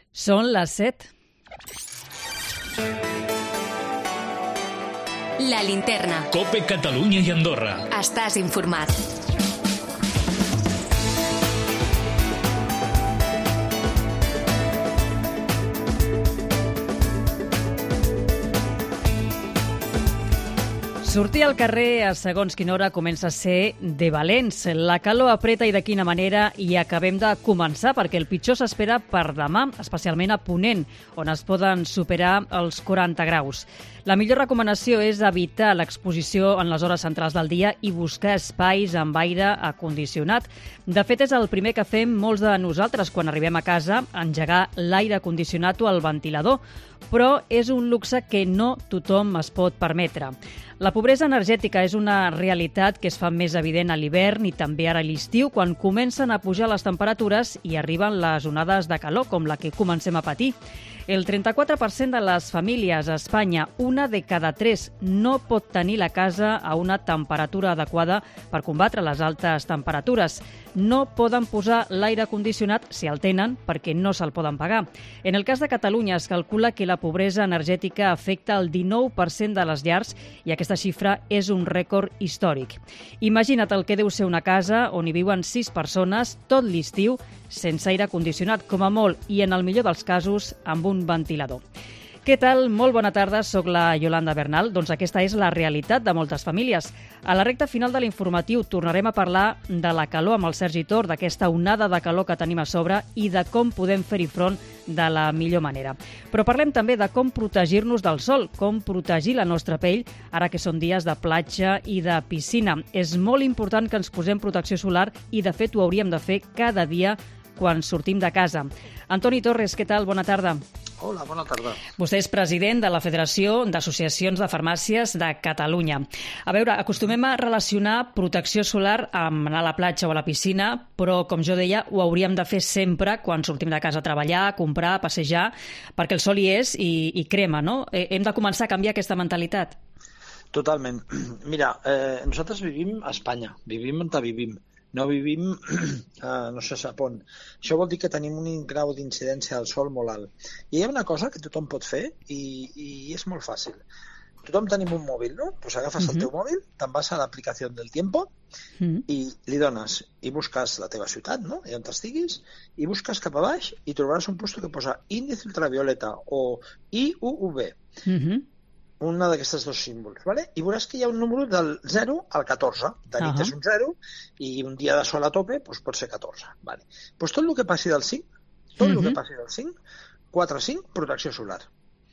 Són les 7. La Linterna. COPE Catalunya i Andorra. Estàs informat. Sortir al carrer a segons quina hora comença a ser de valents. La calor apreta i de quina manera, i acabem de començar perquè el pitjor s'espera per demà, especialment a Ponent, on es poden superar els 40 graus. La millor recomanació és evitar l'exposició en les hores centrals del dia i buscar espais amb aire acondicionat. De fet, és el primer que fem molts de nosaltres quan arribem a casa, engegar l'aire acondicionat o el ventilador, però és un luxe que no tothom es pot permetre. La pobresa energètica és una realitat que es fa més evident a l'hivern i també ara a l'estiu, quan comencen a pujar les temperatures i arriben les onades de calor, com la que comencem a patir. El 34% de les famílies a Espanya, una de cada 3, no pot tenir la casa a una temperatura adequada per combatre les altes temperatures. No poden posar l'aire condicionat si el tenen perquè no se'l poden pagar. En el cas de Catalunya es calcula que la pobresa energètica afecta el 19% de les llars i aquesta xifra és un rècord històric. Imagina't el que deu ser una casa on hi viuen 6 persones tot l'estiu sense aire condicionat, com a molt, i en el millor dels casos amb un ventilador. Què tal? Molt bona tarda, soc la Yolanda Bernal. Doncs aquesta és la realitat de moltes famílies. A la recta final de l'informatiu tornarem a parlar de la calor amb el Sergi Tor, d'aquesta onada de calor que tenim a sobre i de com podem fer-hi front de la millor manera. Però parlem també de com protegir-nos del sol, com protegir la nostra pell, ara que són dies de platja i de piscina. És molt important que ens posem protecció solar i, de fet, ho hauríem de fer cada dia quan sortim de casa. Antoni Torres, què tal? Bona tarda. Hola, bona tarda. Vostè és president de la Federació d'Associacions de Farmàcies de Catalunya. A veure, acostumem a relacionar protecció solar amb anar a la platja o a la piscina, però, com jo deia, ho hauríem de fer sempre quan sortim de casa a treballar, a comprar, a passejar, perquè el sol hi és i crema, no? Hem de començar a canviar aquesta mentalitat. Totalment. Mira, nosaltres vivim a Espanya, vivim on vivim. No vivim, no se sap on. Això vol dir que tenim un grau d'incidència del sol molt alt. I hi ha una cosa que tothom pot fer i és molt fàcil. Tothom tenim un mòbil, no? Pues agafes el teu mòbil, te'n vas a l'aplicació del Tiempo i li dones, i busques la teva ciutat, no? I on estiguis, i busques cap a baix i trobaràs un puesto que posa índice ultravioleta o IUV. Una d'aquestes dos símbols, ¿vale? I veuràs que hi ha un número del 0 al 14. De nit és un 0 i un dia de sol a tope doncs pot ser 14. Vale. Pues tot el que passi del 5, el que passi del 5, 4-5, protecció solar.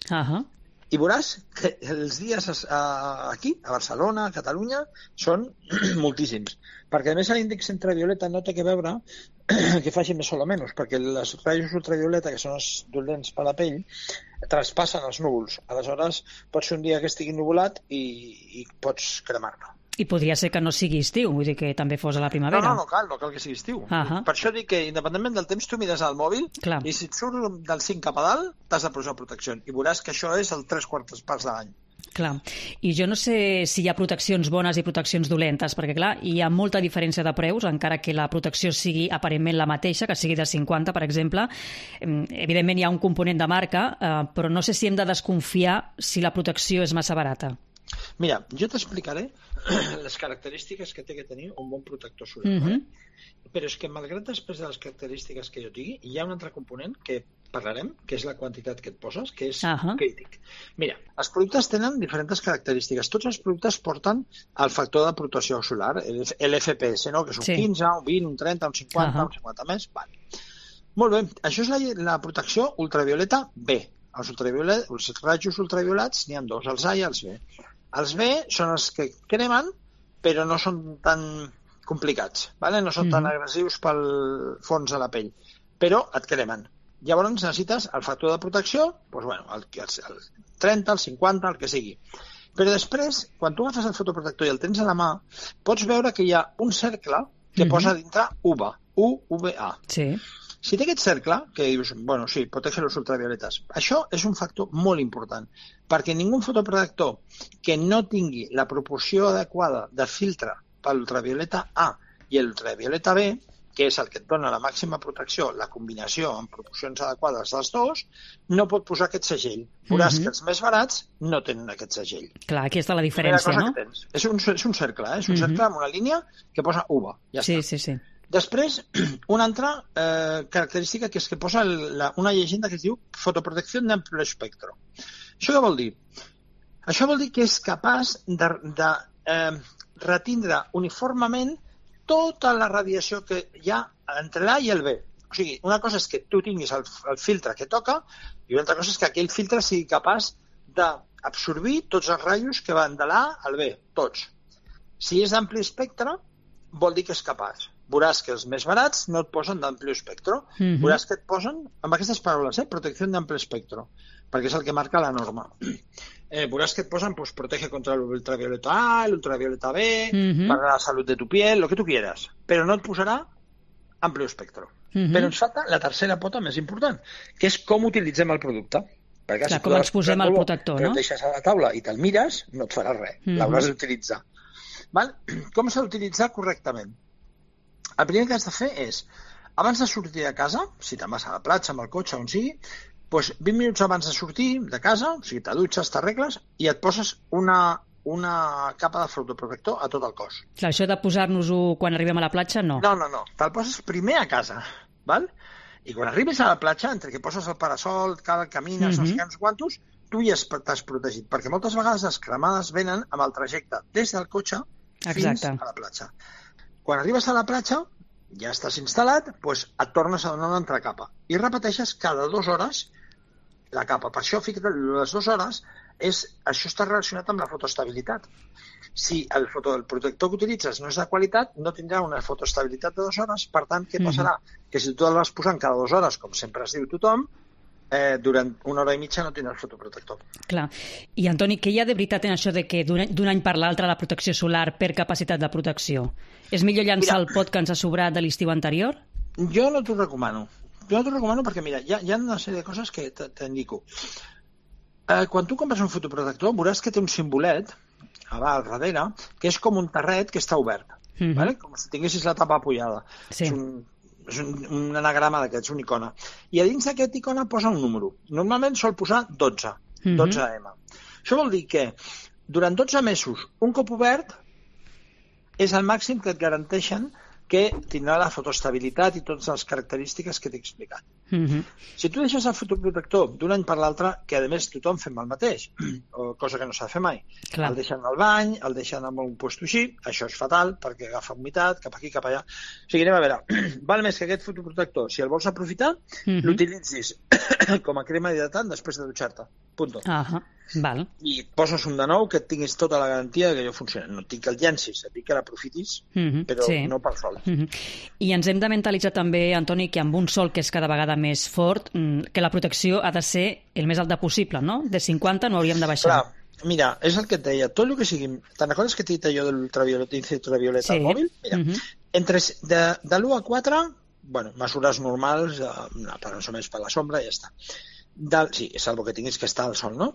I veuràs que els dies aquí, a Barcelona, a Catalunya, són moltíssims. Perquè, a més, l'índex ultravioleta no té que veure que faci més sol o menys, perquè les rajos ultravioleta, que són els dolents per la pell, traspassen els núvols. Aleshores, pot ser un dia que estigui nuvolat i pots cremar-lo. I podria ser que no sigui estiu, vull dir que també fos a la primavera. No cal que sigui estiu. Per això dic que, independentment del temps, tu mires al mòbil i si et surt del 5 cap a dalt, t'has de posar protecció. I veuràs que això és el 3/4 parts de l'any. Clar, i jo no sé si hi ha proteccions bones i proteccions dolentes, perquè clar, hi ha molta diferència de preus, encara que la protecció sigui aparentment la mateixa, que sigui de 50, per exemple. Evidentment hi ha un component de marca, però no sé si hem de desconfiar si la protecció és massa barata. Mira, jo t'explicaré les característiques que té que tenir un bon protector solar. Però és que, malgrat després de les característiques que jo digui, hi ha un altre component que parlarem, que és la quantitat que et poses, que és crític. Mira, els productes tenen diferents característiques. Tots els productes porten el factor de protecció solar, l'FPS, no? Que és un 15, un 20, un 30, un 50, un 50 més. Vale. Molt bé, això és la protecció ultravioleta B. Els rajos ultraviolats n'hi ha dos, els A i els B. Els B són els que cremen, però no són tan complicats, ¿vale? No són tan agressius pel fons de la pell, però et cremen. Llavors necessites el factor de protecció, doncs, bueno, el 30, el 50, el que sigui. Però després, quan tu agafes el fotoprotector i el tens a la mà, pots veure que hi ha un cercle que posa dintre UVA. Sí. Si té aquest cercle, que dius, bueno, sí, protege los ultravioletas, això és un factor molt important, perquè ningú fotoprotector que no tingui la proporció adequada de filtre per l'ultravioleta A i l'ultravioleta B que és el que et dona la màxima protecció, la combinació en proporcions adequades dels dos, no pot posar aquest segell. Veuràs que els més barats no tenen aquest segell. Clar, aquí està la diferència, no? És un cercle, és un cercle amb una línia que posa uva. Ja sí, està. sí. Després, una altra característica que és que posa una llegenda que es diu fotoprotecció d'ample espectro. Això què vol dir? Això vol dir que és capaç de retindre uniformement tota la radiació que hi ha entre l'A i el B. O sigui, una cosa és que tu tinguis el filtre que toca i una altra cosa és que aquell filtre sigui capaç d'absorbir tots els rajos que van de l'A al B, tots. Si és d'ampli espectre, vol dir que és capaç. Veuràs que els més barats no et posen d'ampli espectro. Veuràs que et posen, amb aquestes paraules, protecció d'ampli espectro, perquè és el que marca la norma. Veuràs que et posen, pues, protege contra l'ultravioleta A, l'ultravioleta B, para la salud de tu piel, lo que tu quieras, però no et posarà ampli espectro. Però ens falta la tercera pota més important, que és com utilitzem el producte. Perquè clar, com ens posem el protector, no? El deixes a la taula i te'l mires, no et farà res, l'hauràs d'utilitzar. Com s'ha d'utilitzar correctament? El primer que has de fer és, abans de sortir de casa, si te'n vas a la platja, amb el cotxe, on sigui, doncs 20 minuts abans de sortir de casa, o sigui, te dutxes, t'arregles i et poses una capa de fotoprotector a tot el cos. Clar, això de posar-nos-ho quan arribem a la platja, no. No. Te'l poses primer a casa, val? I quan arribes a la platja, entre que poses el parasol, camines, no sé quants quantos, tu ja t'has protegit, perquè moltes vegades les cremades venen amb el trajecte des del cotxe fins a la platja. Quan arribes a la platja, ja estàs instal·lat, doncs et tornes a donar una altra capa. I repeteixes cada 2 hores la capa. Per això, fixa't, les 2 hores, això està relacionat amb la fotoestabilitat. Si el protector que utilitzes no és de qualitat, no tindrà una fotoestabilitat de 2 hores, per tant, què passarà? Que si tu el vas posant cada 2 hores, com sempre es diu tothom, durant 1 hora i mitja no tindràs fotoprotector. Clar. I, Antoni, què hi ha de veritat en això de que d'un any per l'altre la protecció solar per capacitat de protecció? És millor llançar el pot que ens ha sobrat de l'estiu anterior? Jo no t'ho recomano. Perquè, mira, hi ha una sèrie de coses que t'indico. Quan tu compres un fotoprotector, veuràs que té un simbolet al darrere, que és com un terret que està obert. Vale? Com si tinguessis la tapa apoyada. Sí. És un anagrama d'aquests, una icona. I a dins d'aquesta icona posa un número. Normalment sol posar 12, 12M. Això vol dir que durant 12 mesos, un cop obert, és el màxim que et garanteixen que tindrà la fotoestabilitat i totes les característiques que t'he explicat. Si tu deixes el fotoprotector d'un any per l'altre, que a més tothom fem el mateix, cosa que no s'ha de fer mai, el deixen al bany, el deixen en un lloc així, això és fatal perquè agafa humitat cap aquí, cap allà. O sigui, anem a veure, val més que aquest fotoprotector, si el vols aprofitar, l'utilitzis com a crema hidratant després de dutxar-te. Punto. Val. I et poses un de nou que et tinguis tota la garantia que allò funcioni. No et dic que el llencis, et dic que l'aprofitis, però no pel sol. I ens hem de mentalitzar també, Antoni, que amb un sol que és cada vegada més fort, que la protecció ha de ser el més alta possible, no? De 50 no hauríem de baixar. Clar, mira, és el que et deia, tot el que sigui... Te'n recordes que t'he dit allò de l'ultravioleta al mòbil? Mira, de l'1 a 4, bueno, mesures normals, per no ser més per la sombra, ja està. Sí, salvo que tinguis que estar al sol, no?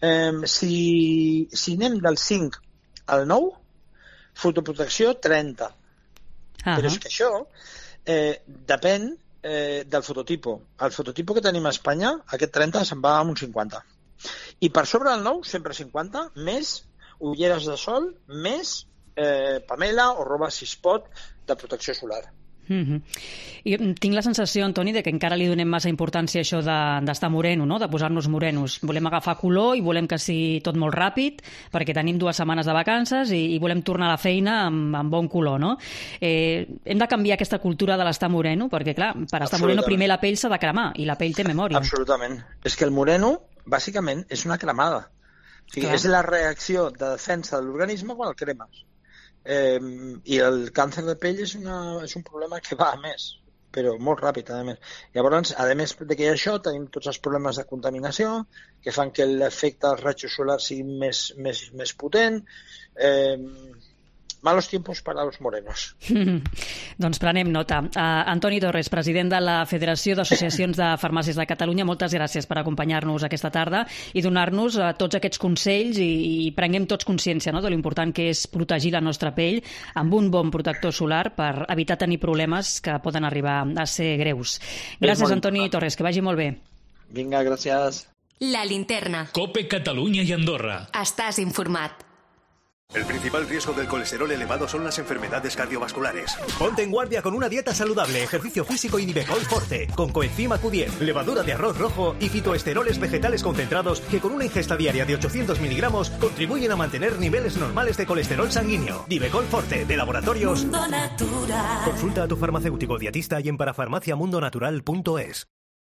Si anem del 5 al 9, fotoprotecció 30. Però és que això depèn del fototipo. El fototipo que tenim a Espanya, aquest 30 se'n va amb un 50. I per sobre del 9, sempre 50, més ulleres de sol, més pamela o roba 6 pot de protecció solar. I tinc la sensació, Antoni, de que encara li donem massa importància a això d'estar moreno, no? De posar-nos morenos. Volem agafar color i volem que sigui tot molt ràpid perquè tenim 2 setmanes de vacances i volem tornar a la feina amb bon color, no? Hem de canviar aquesta cultura de l'estar moreno perquè, clar, per estar moreno primer la pell s'ha de cremar i la pell té memòria. Absolutament. És que el moreno, bàsicament, és una cremada. O sigui, és la reacció de defensa de l'organisme quan el cremes. I el càncer de pell és un problema que va a més, però molt ràpid, a més. Llavors, a més de que hi ha això, tenim tots els problemes de contaminació que fan que l'efecte dels rajos solars sigui més potent. malos tiempos para los morenos. Doncs prenem nota. Antoni Torres, president de la Federació d'Associacions de Farmàcies de Catalunya, moltes gràcies per acompanyar-nos aquesta tarda i donar-nos tots aquests consells i prenguem tots consciència, no?, de l'important que és protegir la nostra pell amb un bon protector solar per evitar tenir problemes que poden arribar a ser greus. Gràcies, Antoni Torres, que vagi molt bé. Vinga, gràcies. La Linterna. COPE Catalunya i Andorra. Estàs informat. El principal riesgo del colesterol elevado son las enfermedades cardiovasculares. Ponte en guardia con una dieta saludable, ejercicio físico y Nivecol Forte, con coenzima Q10, levadura de arroz rojo y fitoesteroles vegetales concentrados que con una ingesta diaria de 800 miligramos contribuyen a mantener niveles normales de colesterol sanguíneo. Nivecol Forte, de Laboratorios Mundo Natural. Consulta a tu farmacéutico dietista y en parafarmaciamundonatural.es.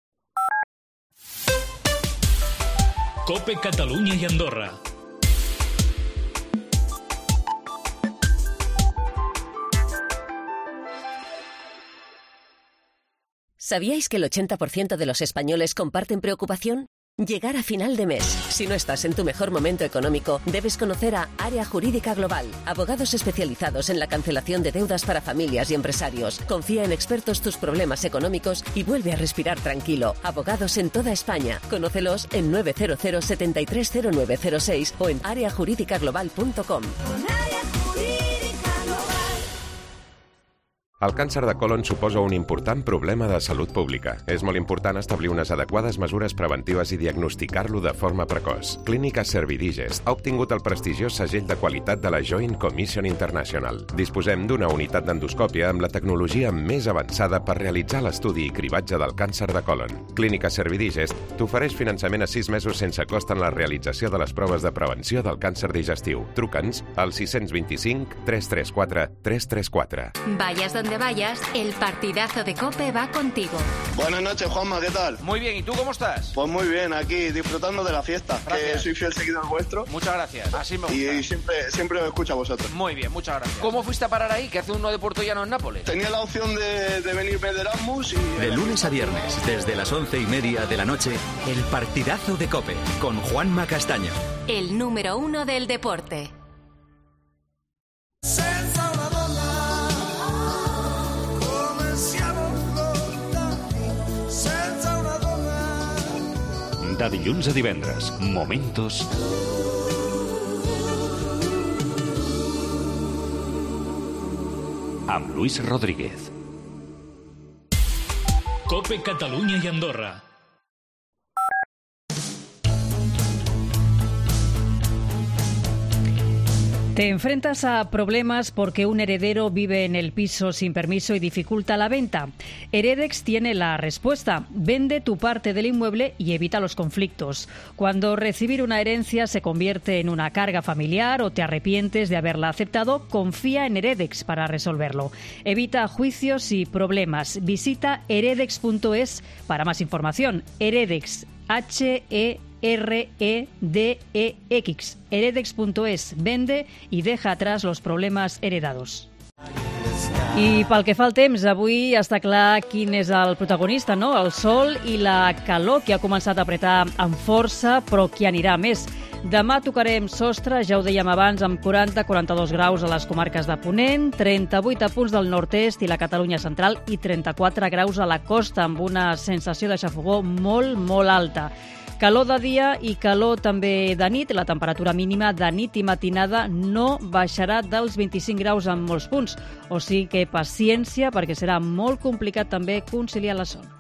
COPE Catalunya i Andorra. ¿Sabíais que el 80% de los españoles comparten preocupación? Llegar a final de mes. Si no estás en tu mejor momento económico, debes conocer a Área Jurídica Global, abogados especializados en la cancelación de deudas para familias y empresarios. Confía en expertos tus problemas económicos y vuelve a respirar tranquilo. Abogados en toda España. Conócelos en 900 730906 o en areajuridicaglobal.com. El càncer de colon suposa un important problema de salut pública. És molt important establir unes adequades mesures preventives i diagnosticar-lo de forma precoç. Clínica Servidigest ha obtingut el prestigiós segell de qualitat de la Joint Commission International. Disposem d'una unitat d'endoscòpia amb la tecnologia més avançada per realitzar l'estudi i cribatge del càncer de colon. Clínica Servidigest t'ofereix finançament a 6 mesos sense cost en la realització de les proves de prevenció del càncer digestiu. Truca'ns al 625 334 334. Vayas donde vayas, el partidazo de COPE va contigo. Buenas noches, Juanma, ¿qué tal? Muy bien, ¿y tú cómo estás? Pues muy bien, aquí disfrutando de la fiesta. Gracias. Que soy fiel seguidor vuestro. Muchas gracias, así me gusta. Y siempre os escucho a vosotros. Muy bien, muchas gracias. ¿Cómo fuiste a parar ahí? ¿Que hace uno de Puertollano en Nápoles? Tenía la opción de venirme de Erasmus y... De lunes a viernes, desde las 11:30 de la noche, el partidazo de COPE, con Juanma Castaño. El número 1 del deporte. De dilluns a divendres, Momentos amb Luis Rodríguez. COPE Catalunya i Andorra. Te enfrentas a problemas porque un heredero vive en el piso sin permiso y dificulta la venta. Heredex tiene la respuesta. Vende tu parte del inmueble y evita los conflictos. Cuando recibir una herencia se convierte en una carga familiar o te arrepientes de haberla aceptado, confía en Heredex para resolverlo. Evita juicios y problemas. Visita heredex.es para más información. Heredex, HEREDEX. Heredex.es. Vende i deja atrás los problemes heredados. I pel que fa al temps, avui està clar quin és el protagonista, no? El sol i la calor, que ha començat a apretar amb força, però que anirà més. Demà tocarem sostre, ja ho dèiem abans, amb 40-42 graus a les comarques de Ponent, 38 a punts del nord-est i la Catalunya central i 34 graus a la costa, amb una sensació de xafogor molt, molt alta. Calor de dia i calor també de nit. La temperatura mínima de nit i matinada no baixarà dels 25 graus en molts punts. O sigui que paciència, perquè serà molt complicat també conciliar la son.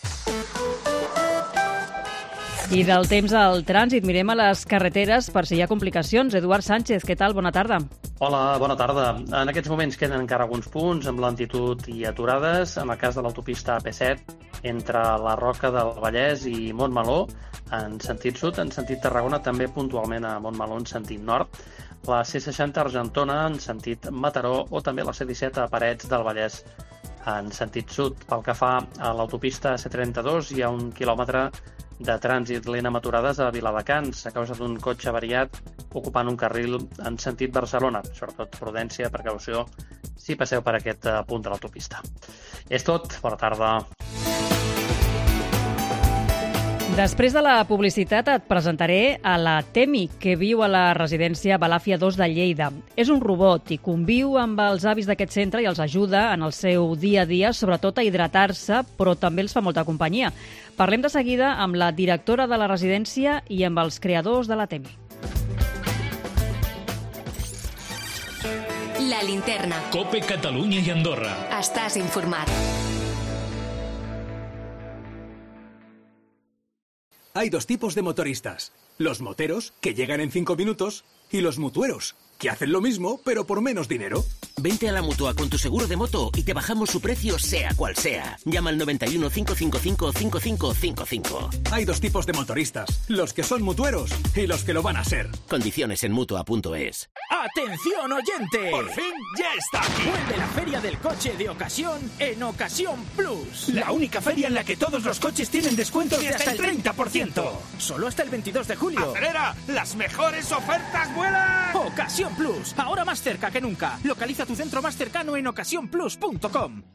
I del temps al trànsit, mirem a les carreteres per si hi ha complicacions. Eduard Sánchez, què tal? Bona tarda. Hola, bona tarda. En aquests moments queden encara alguns punts amb lentitud i aturades. En el cas de l'autopista AP7, entre la Roca del Vallès i Montmeló, en sentit sud, en sentit Tarragona, també puntualment a Montmeló en sentit nord, la C60 Argentona en sentit Mataró o també la C17 a Parets del Vallès en sentit sud. Pel que fa a l'autopista C32 hi ha 1 quilòmetre de trànsit lent amb aturades a Viladecans a causa d'un cotxe avariat ocupant un carril en sentit Barcelona. Sobretot prudència, precaució, si passeu per aquest punt de l'autopista. És tot. Bona tarda. Després de la publicitat et presentaré a la Temi, que viu a la residència Balàfia 2 de Lleida. És un robot i conviu amb els avis d'aquest centre i els ajuda en el seu dia a dia, sobretot a hidratar-se, però també els fa molta companyia. Parlem de seguida amb la directora de la residència i amb els creadors de la Temi. La linterna. COPE Catalunya i Andorra. Estàs informat. Hay dos tipos de motoristas. Los moteros, que llegan en 5 minutos, y los mutueros, que hacen lo mismo, pero por menos dinero. Vente a la Mutua con tu seguro de moto y te bajamos su precio sea cual sea. Llama al 91 555 5555. Hay dos tipos de motoristas, los que son mutueros y los que lo van a ser. Condiciones en Mutua.es. ¡Atención, oyente! ¡Por fin ya está aquí! Vuelve la Feria del Coche de Ocasión en Ocasión Plus. La única feria en la que todos los coches tienen descuentos de hasta el 30%. Solo hasta el 22 de julio. ¡Acelera! ¡Las mejores ofertas vuelan! Ocasión Plus, ahora más cerca que nunca. Localiza tu centro más cercano en ocasiónplus.com.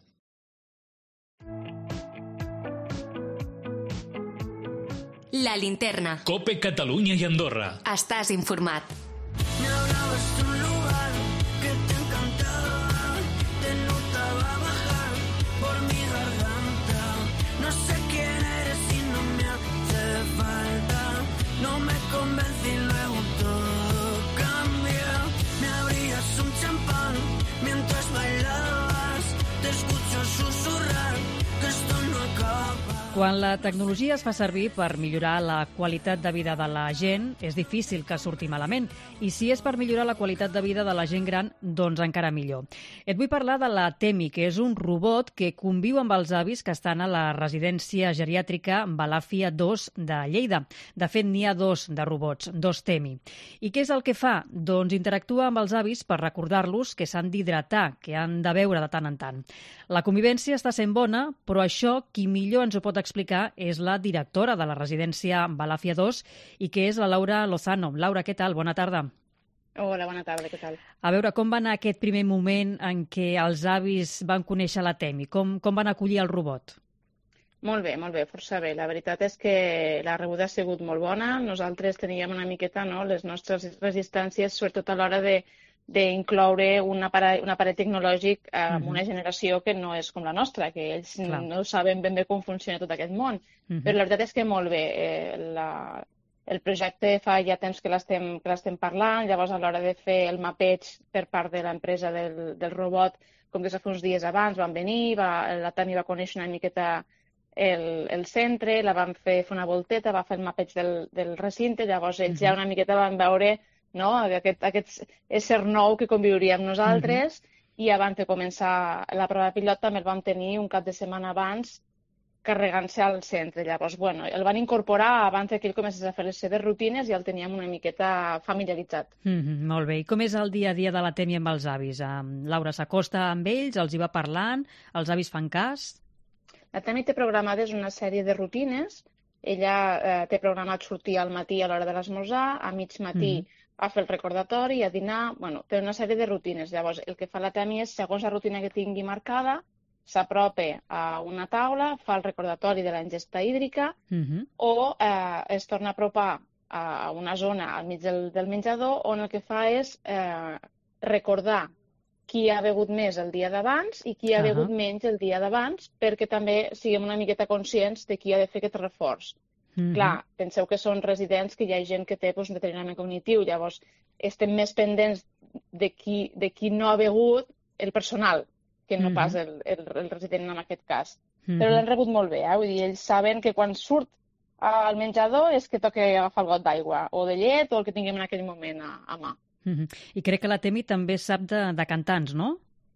La linterna. COPE Catalunya i Andorra. Estàs informat. Quan la tecnologia es fa servir per millorar la qualitat de vida de la gent, és difícil que surti malament. I si és per millorar la qualitat de vida de la gent gran, doncs encara millor. Et vull parlar de la Temi, que és un robot que conviu amb els avis que estan a la residència geriàtrica Balàfia 2 de Lleida. De fet, n'hi ha dos de robots, dos Temi. I què és el que fa? Doncs interactua amb els avis per recordar-los que s'han d'hidratar, que han de beure de tant en tant. La convivència està sent bona, però això qui millor ens ho pot explicar és la directora de la residència Balàfia 2 i que és la Laura Lozano. Laura, què tal? Bona tarda. Hola, bona tarda, què tal? A veure, com va anar aquest primer moment en què els avis van conèixer la Temi? Com van acollir el robot? Molt bé, força bé. La veritat és que la rebuda ha sigut molt bona. Nosaltres teníem una miqueta les nostres resistències, sobretot a l'hora d'incloure un aparell tecnològic en una generació que no és com la nostra, que ells no saben ben bé com funciona tot aquest món. Però la veritat és que molt bé. El projecte fa ja temps que l'estem parlant, llavors a l'hora de fer el mapeig per part de l'empresa del robot, com que fa uns dies abans van venir, la Tami va conèixer una miqueta el centre, la van fer una volteta, va fer el mapeig del recinte, llavors ells ja una miqueta van veure aquest ésser nou que conviuria amb nosaltres i abans de començar la prova pilot també el vam tenir un cap de setmana abans carregant-se al centre. Llavors, el van incorporar abans que ell comencés a fer les seves rutines i el teníem una miqueta familiaritzat. Molt bé. I com és el dia a dia de la Temi amb els avis? Laura s'acosta amb ells, els hi va parlant, els avis fan cas? La Temi té programades una sèrie de rutines. Ella té programat sortir al matí a l'hora de l'esmorzar, a mig matí a fer el recordatori, a dinar... té una sèrie de rutines. Llavors, el que fa la Temi és, segons la rutina que tingui marcada, s'apropa a una taula, fa el recordatori de la ingesta hídrica o es torna a apropar a una zona al mig del menjador on el que fa és recordar qui ha begut més el dia d'abans i qui ha begut menys el dia d'abans perquè també siguem una miqueta conscients de qui ha de fer aquest reforç. Clar, penseu que són residents que hi ha gent que té un deteriorament cognitiu, llavors estem més pendents de qui no ha begut el personal, que no pas el resident en aquest cas. Però l'han rebut molt bé, vull dir, ells saben que quan surt al menjador és que toca agafar el got d'aigua, o de llet, o el que tinguem en aquell moment a mà. I crec que la Temi també sap de cantants, no?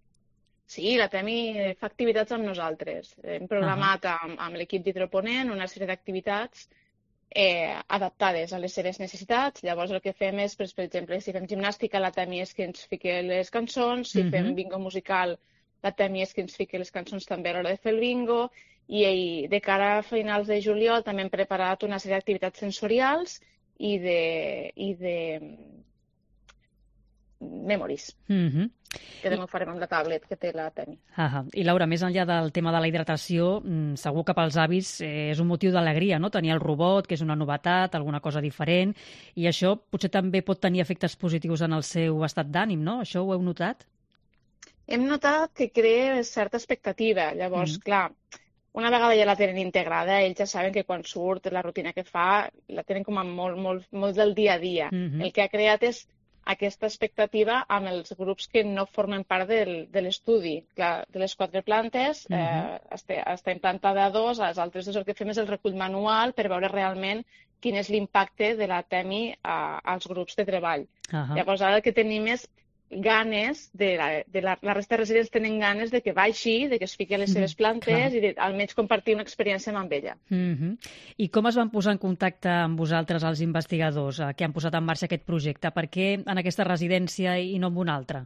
Sí, la Temi fa activitats amb nosaltres. Hem programat amb l'equip d'Hidroponent una sèrie d'activitats adaptades a les seves necessitats. Llavors el que fem és, per exemple, si fem gimnàstica, la Temi és que ens fica les cançons, si fem bingo musical, la Temi és que ens fica les cançons també a l'hora de fer el bingo, i de cara a finals de juliol també hem preparat una sèrie d'activitats sensorials i de memories. que demà ho farem amb la tablet que té la Temi. I Laura, més enllà del tema de la hidratació, segur que pels avis és un motiu d'alegria, no? Tenir el robot, que és una novetat, alguna cosa diferent, i això potser també pot tenir efectes positius en el seu estat d'ànim, no? Això ho heu notat? Hem notat que crea certa expectativa. Llavors, clar, una vegada ja la tenen integrada, ells ja saben que quan surt la rutina que fa, la tenen com a molt del dia a dia. El que ha creat és aquesta expectativa amb els grups que no formen part de l'estudi. De les 4 plantes, està implantada a 2, a les altres 2 el que fem és el recull manual per veure realment quin és l'impacte de la Temi als grups de treball. Llavors, ara el que tenim és ganes, la resta de residents tenen ganes de que baixi, de que es fiqui a les seves plantes i almenys compartir una experiència amb ella. I com es van posar en contacte amb vosaltres, els investigadors, que han posat en marxa aquest projecte? Per què en aquesta residència i no en una altra?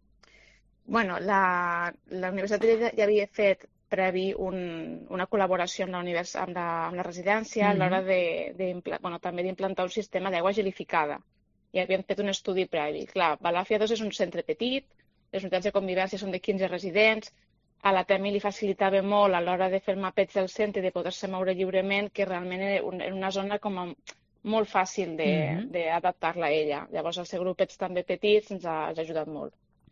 Bueno, la Universitat de Lleida ja havia fet previ una col·laboració amb la residència a l'hora també d'implantar un sistema d'aigua gelificada. I havíem fet un estudi previ. Clar, Balàfia 2 és un centre petit, les unitats de convivència són de 15 residents, a la Temi li facilitava molt a l'hora de fer el mapeig del centre i de poder-se moure lliurement, que realment era una zona com molt fàcil d'adaptar-la a ella. Llavors, el seu grupets també petits ens ha ajudat molt.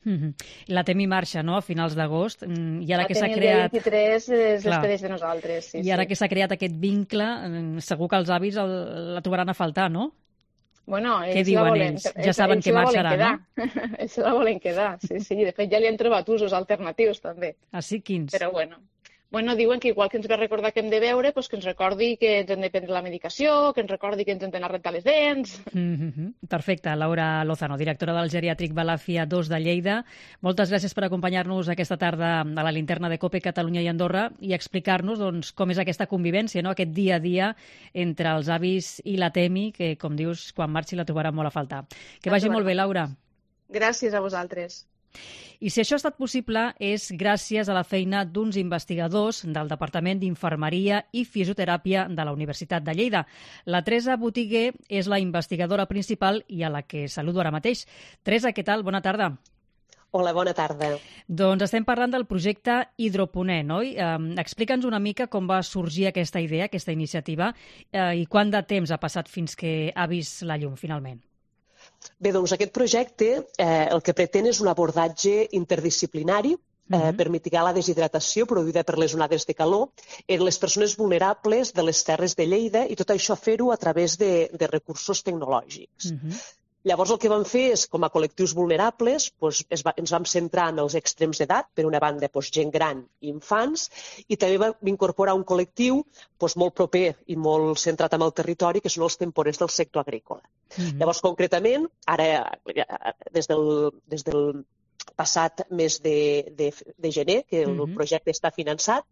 La Temi marxa, no?, a finals d'agost, i ara que s'ha creat... El dia 23 es despedeix de nosaltres. I ara que s'ha creat aquest vincle, segur que els avis la trobaran a faltar, no? Bueno, què diuen ells? Ja saben que marxarà, no? Ells la volen quedar, sí. De fet, ja li han trobat usos alternatius, també. Sí, quins? Però bueno, diuen que igual que ens va recordar que hem de beure, doncs que ens recordi que ens hem de prendre la medicació, que ens recordi que ens hem d'anar a rentar les dents... Perfecte. Laura Lozano, directora del geriàtric Balàfia 2 de Lleida. Moltes gràcies per acompanyar-nos aquesta tarda a la linterna de COPE Catalunya i Andorra i explicar-nos com és aquesta convivència, aquest dia a dia entre els avis i la Temi, que, com dius, quan marxi la trobarà molt a faltar. Que vagi molt bé, Laura. Gràcies a vosaltres. I si això ha estat possible és gràcies a la feina d'uns investigadors del Departament d'Infermeria i Fisioteràpia de la Universitat de Lleida. La Teresa Botiguer és la investigadora principal i a la que saludo ara mateix. Teresa, què tal? Bona tarda. Hola, bona tarda. Doncs estem parlant del projecte Hidroponent, oi? Explica'ns una mica com va sorgir aquesta idea, aquesta iniciativa, i quant de temps ha passat fins que ha vist la llum, finalment. Bé, doncs aquest projecte el que pretén és un abordatge interdisciplinari per mitigar la deshidratació produïda per les onades de calor en les persones vulnerables de les terres de Lleida i tot això fer-ho a través de recursos tecnològics. Llavors el que vam fer és, com a col·lectius vulnerables, ens vam centrar en els extrems d'edat, per una banda gent gran i infants, i també vam incorporar un col·lectiu molt proper i molt centrat en el territori, que són els temporers del sector agrícola. Llavors, concretament, ara, des del passat mes de gener, que el projecte està finançat,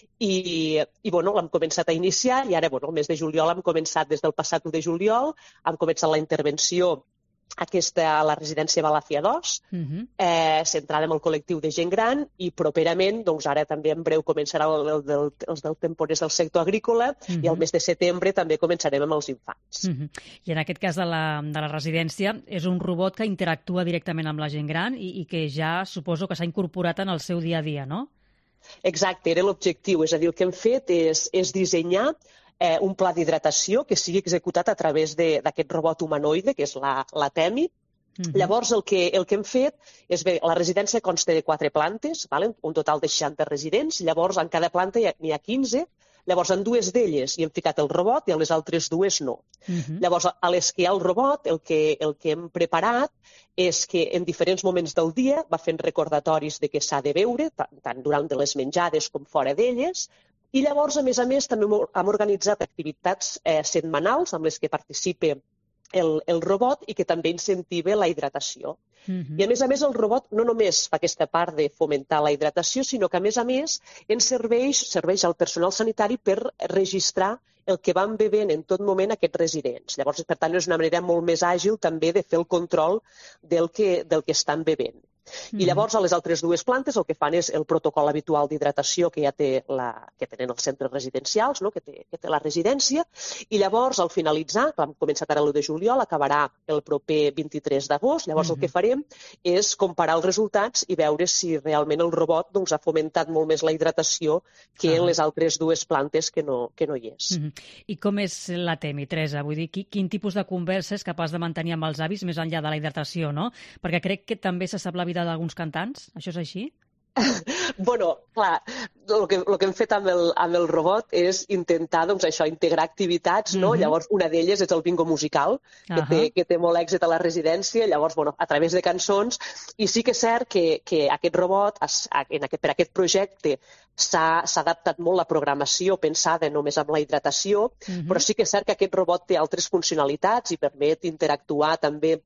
i l'hem començat a iniciar, i ara, el mes de juliol hem començat, des del passat 1 de juliol, hem començat la intervenció aquesta a la residència Balàfia 2, centrada en el col·lectiu de gent gran, i properament, doncs ara també en breu començarà els del temporers del sector agrícola, i el mes de setembre també començarem amb els infants. I en aquest cas de la residència, és un robot que interactua directament amb la gent gran i que ja suposo que s'ha incorporat en el seu dia a dia, no? Exacte, era l'objectiu. És a dir, el que hem fet és dissenyar un pla d'hidratació que sigui executat a través d'aquest robot humanoide, que és la Temi. Llavors, el que hem fet és, bé, la residència consta de 4 plantes, un total de 60 residents, llavors en cada planta n'hi ha 15, llavors en 2 d'elles hi hem ficat el robot i a les altres 2 no. Llavors, a les que hi ha el robot, el que hem preparat és que en diferents moments del dia va fent recordatoris de què s'ha de beure, tant durant les menjades com fora d'elles. I llavors, a més, també hem organitzat activitats setmanals amb les que participa el robot i que també incentiva la hidratació. I a més, el robot no només fa aquesta part de fomentar la hidratació, sinó que, a més, ens serveix al personal sanitari per registrar el que van bevent en tot moment aquests residents. Llavors, per tant, és una manera molt més àgil també de fer el control del que estan bevent. I llavors a les altres dues plantes el que fan és el protocol habitual d'hidratació que ja que tenen els centres residencials, no? que té la residència, i llavors al finalitzar, que hem començat ara l'1 de juliol, acabarà el proper 23 d'agost, llavors el que farem és comparar els resultats i veure si realment el robot ha fomentat molt més la hidratació que en les altres dues plantes que no hi és. I com és la TEMI, Teresa? Vull dir, quin tipus de conversa és capaç de mantenir amb els avis més enllà de la hidratació, no? Perquè crec que també se sap la vida d'alguns cantants, això és així? Bueno, clar, el que hem fet amb el robot és intentar, integrar activitats, no? Llavors, una d'elles és el bingo musical, que té molt èxit a la residència, llavors, a través de cançons, i sí que és cert que aquest robot, per aquest projecte, s'ha adaptat molt la programació pensada només amb la hidratació, però sí que és cert que aquest robot té altres funcionalitats i permet interactuar també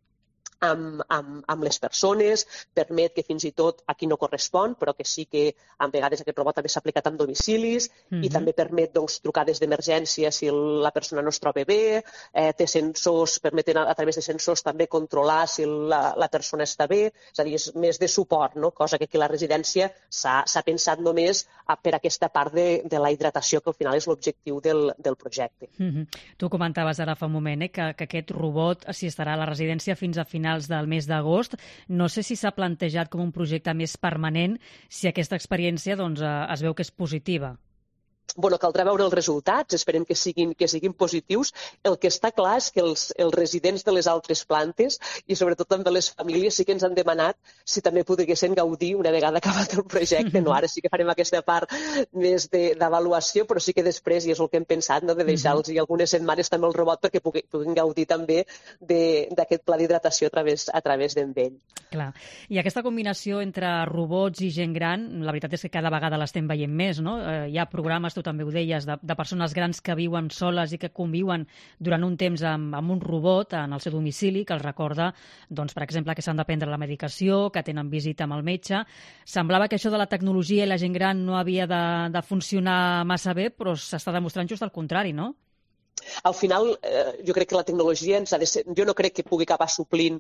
amb les persones, permet que fins i tot aquí no correspon, però que sí que a vegades aquest robot també s'ha aplicat en domicilis i també permet trucades d'emergència si la persona no es troba bé, té sensors, permeten a través de sensors també controlar si la persona està bé, és a dir, és més de suport, no? Cosa que aquí a la residència s'ha pensat només per aquesta part de la hidratació, que al final és l'objectiu del projecte. Tu comentaves ara fa un moment que aquest robot s'hi estarà a la residència fins a finals del mes d'agost. No sé si s'ha plantejat com un projecte més permanent, si aquesta experiència es veu que és positiva. Bueno, caldrà veure els resultats, esperem que siguin positius. El que està clar és que els residents de les altres plantes i sobretot també les famílies sí que ens han demanat si també poguessin gaudir una vegada acabat el projecte. No, ara sí que farem aquesta part més d'avaluació, però sí que després, i és el que hem pensat, no, de deixar-los algunes setmanes també el robot perquè puguin gaudir també d'aquest pla d'hidratació a través d'ell. Clar. I aquesta combinació entre robots i gent gran, la veritat és que cada vegada l'estem veient més, no? Hi ha programes, tu també ho deies, de persones grans que viuen soles i que conviuen durant un temps amb un robot en el seu domicili, que els recorda, per exemple, que s'han de prendre la medicació, que tenen visita amb el metge. Semblava que això de la tecnologia i la gent gran no havia de funcionar massa bé, però s'està demostrant just el contrari, no? Al final, jo crec que la tecnologia jo no crec que pugui acabar suplint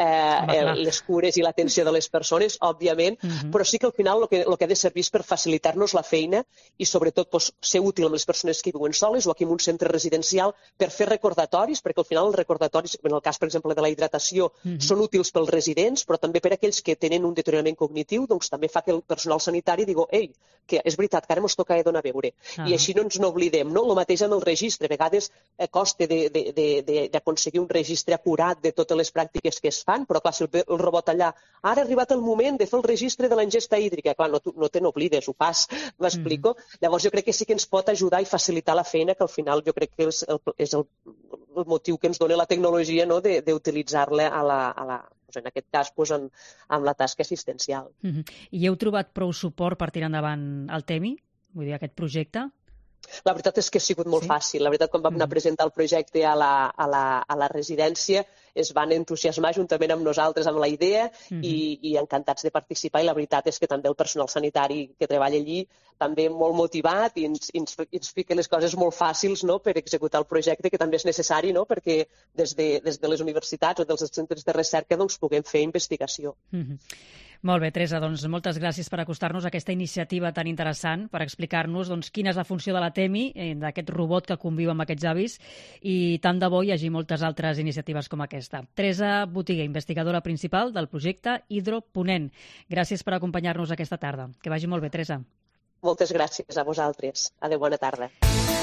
les cures i l'atenció de les persones, òbviament, però sí que al final el que ha de servir és per facilitar-nos la feina i sobretot ser útil amb les persones que viuen soles o aquí en un centre residencial per fer recordatoris, perquè al final els recordatoris, en el cas, per exemple, de la hidratació, són útils pels residents, però també per aquells que tenen un deteriorament cognitiu, doncs també fa que el personal sanitari digui, ei, que és veritat, que ara ens toca donar a veure. I així no ens n'oblidem, no? El mateix amb el registre. A vegades costa d'aconseguir un registre acurat de totes les pràctiques que es fan, però clar, si el robot allà, ara ha arribat el moment de fer el registre de la ingesta hídrica, clar, no te n'oblides, ho fas, m'explico? Llavors jo crec que sí que ens pot ajudar i facilitar la feina, que al final jo crec que és el motiu que ens dona la tecnologia, no?, d'utilitzar-la en aquest cas amb la tasca assistencial. I heu trobat prou suport per tirar endavant el TEMI? Vull dir, aquest projecte? La veritat és que ha sigut molt fàcil. La veritat, quan vam anar a presentar el projecte a la residència, es van entusiasmar juntament amb nosaltres amb la idea i encantats de participar. I la veritat és que també el personal sanitari que treballa allí també molt motivat i ens fica les coses molt fàcils, no?, per executar el projecte, que també és necessari, no?, perquè des de les universitats o dels centres de recerca puguem fer investigació. Molt bé, Teresa, moltes gràcies per acostar-nos a aquesta iniciativa tan interessant, per explicar-nos quina és la funció de la TEMI, d'aquest robot que conviu amb aquests avis, i tant de bo hi hagi moltes altres iniciatives com aquesta. Teresa Botiguer, investigadora principal del projecte Hidroponent. Gràcies per acompanyar-nos aquesta tarda. Que vagi molt bé, Teresa. Moltes gràcies a vosaltres. Adéu, bona tarda.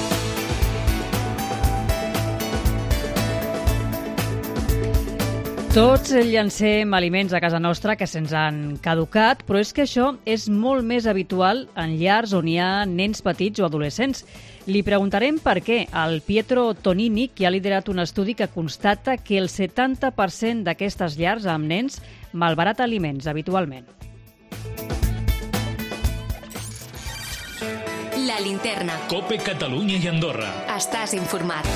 Tots llancem aliments a casa nostra que se'ns han caducat, però és que això és molt més habitual en llars on hi ha nens petits o adolescents. Li preguntarem per què. El Pietro Tonini, que ha liderat un estudi que constata que el 70% d'aquestes llars amb nens malbarata aliments habitualment. La linterna. COPE Catalunya i Andorra. Estàs informat.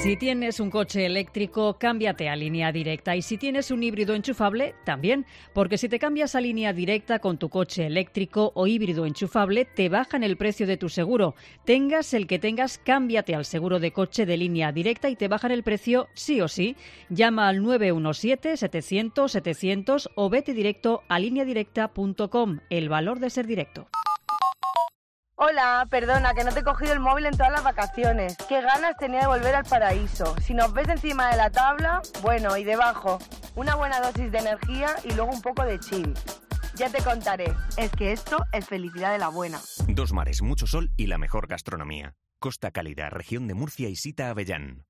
Si tienes un coche eléctrico, cámbiate a Línea Directa. Y si tienes un híbrido enchufable, también. Porque si te cambias a Línea Directa con tu coche eléctrico o híbrido enchufable, te bajan el precio de tu seguro. Tengas el que tengas, cámbiate al seguro de coche de Línea Directa y te bajan el precio sí o sí. Llama al 917-700-700 o vete directo a lineadirecta.com. El valor de ser directo. Hola, perdona, que no te he cogido el móvil en todas las vacaciones. Qué ganas tenía de volver al paraíso. Si nos ves encima de la tabla, bueno, y debajo, una buena dosis de energía y luego un poco de chill. Ya te contaré. Es que esto es felicidad de la buena. Dos mares, mucho sol y la mejor gastronomía. Costa Cálida, región de Murcia y Sita Avellán.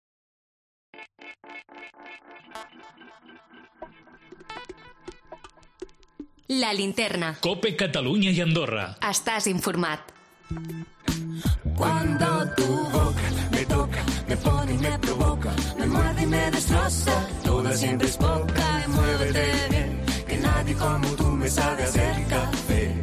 La linterna. Cope Catalunya i Andorra. Estàs informat. Cuando tu boca me toca, me pone y me provoca, me muerde y me destroza, toda siempre es poca y muévete bien, que nadie como tú me sabe hacer café.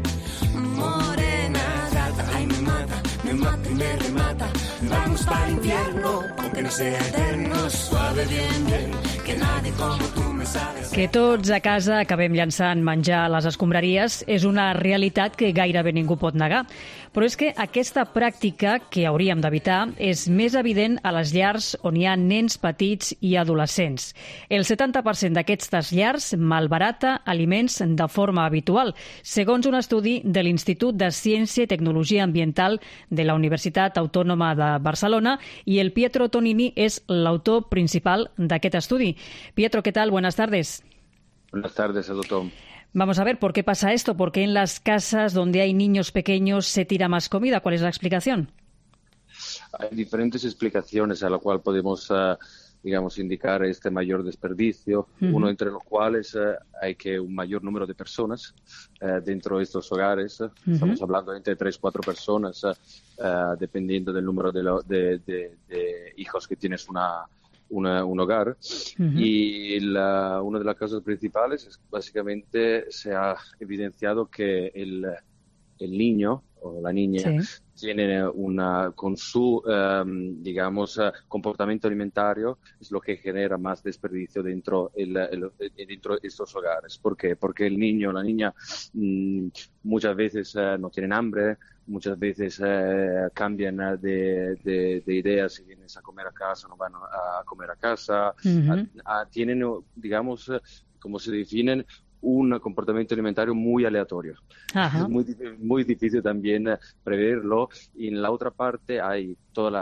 Morena gata, ay me mata y me remata, vamos para el infierno, aunque no sea eterno, suave bien, bien, que nadie como tú me sabe hacer. Que tots a casa acabem llançant menjar a les escombraries és una realitat que gairebé ningú pot negar. Però és que aquesta pràctica, que hauríem d'evitar, és més evident a les llars on hi ha nens petits i adolescents. El 70% d'aquestes llars malbarata aliments de forma habitual, segons un estudi de l'Institut de Ciència i Tecnologia Ambiental de la Universitat Autònoma de Barcelona, i el Pietro Tonini és l'autor principal d'aquest estudi. Pietro, ¿qué tal? Buenas tardes. Buenas tardes a todos. Vamos a ver, ¿por qué pasa esto? ¿Por qué en las casas donde hay niños pequeños se tira más comida? ¿Cuál es la explicación? Hay diferentes explicaciones a la cual podemos, indicar este mayor desperdicio. Uno entre los cuales hay que un mayor número de personas dentro de estos hogares. Estamos hablando entre 3-4 personas, dependiendo del número de hijos que tienes un hogar. Y una de las causas principales es básicamente se ha evidenciado que el niño o la niña tiene con su comportamiento alimentario es lo que genera más desperdicio dentro de estos hogares. ¿Por qué? Porque el niño o la niña muchas veces no tienen hambre, muchas veces cambian de ideas, si vienes a comer a casa no van a comer a casa, tienen, como se definen, un comportamiento alimentario muy aleatorio. Es muy difícil también preverlo, y en la otra parte hay toda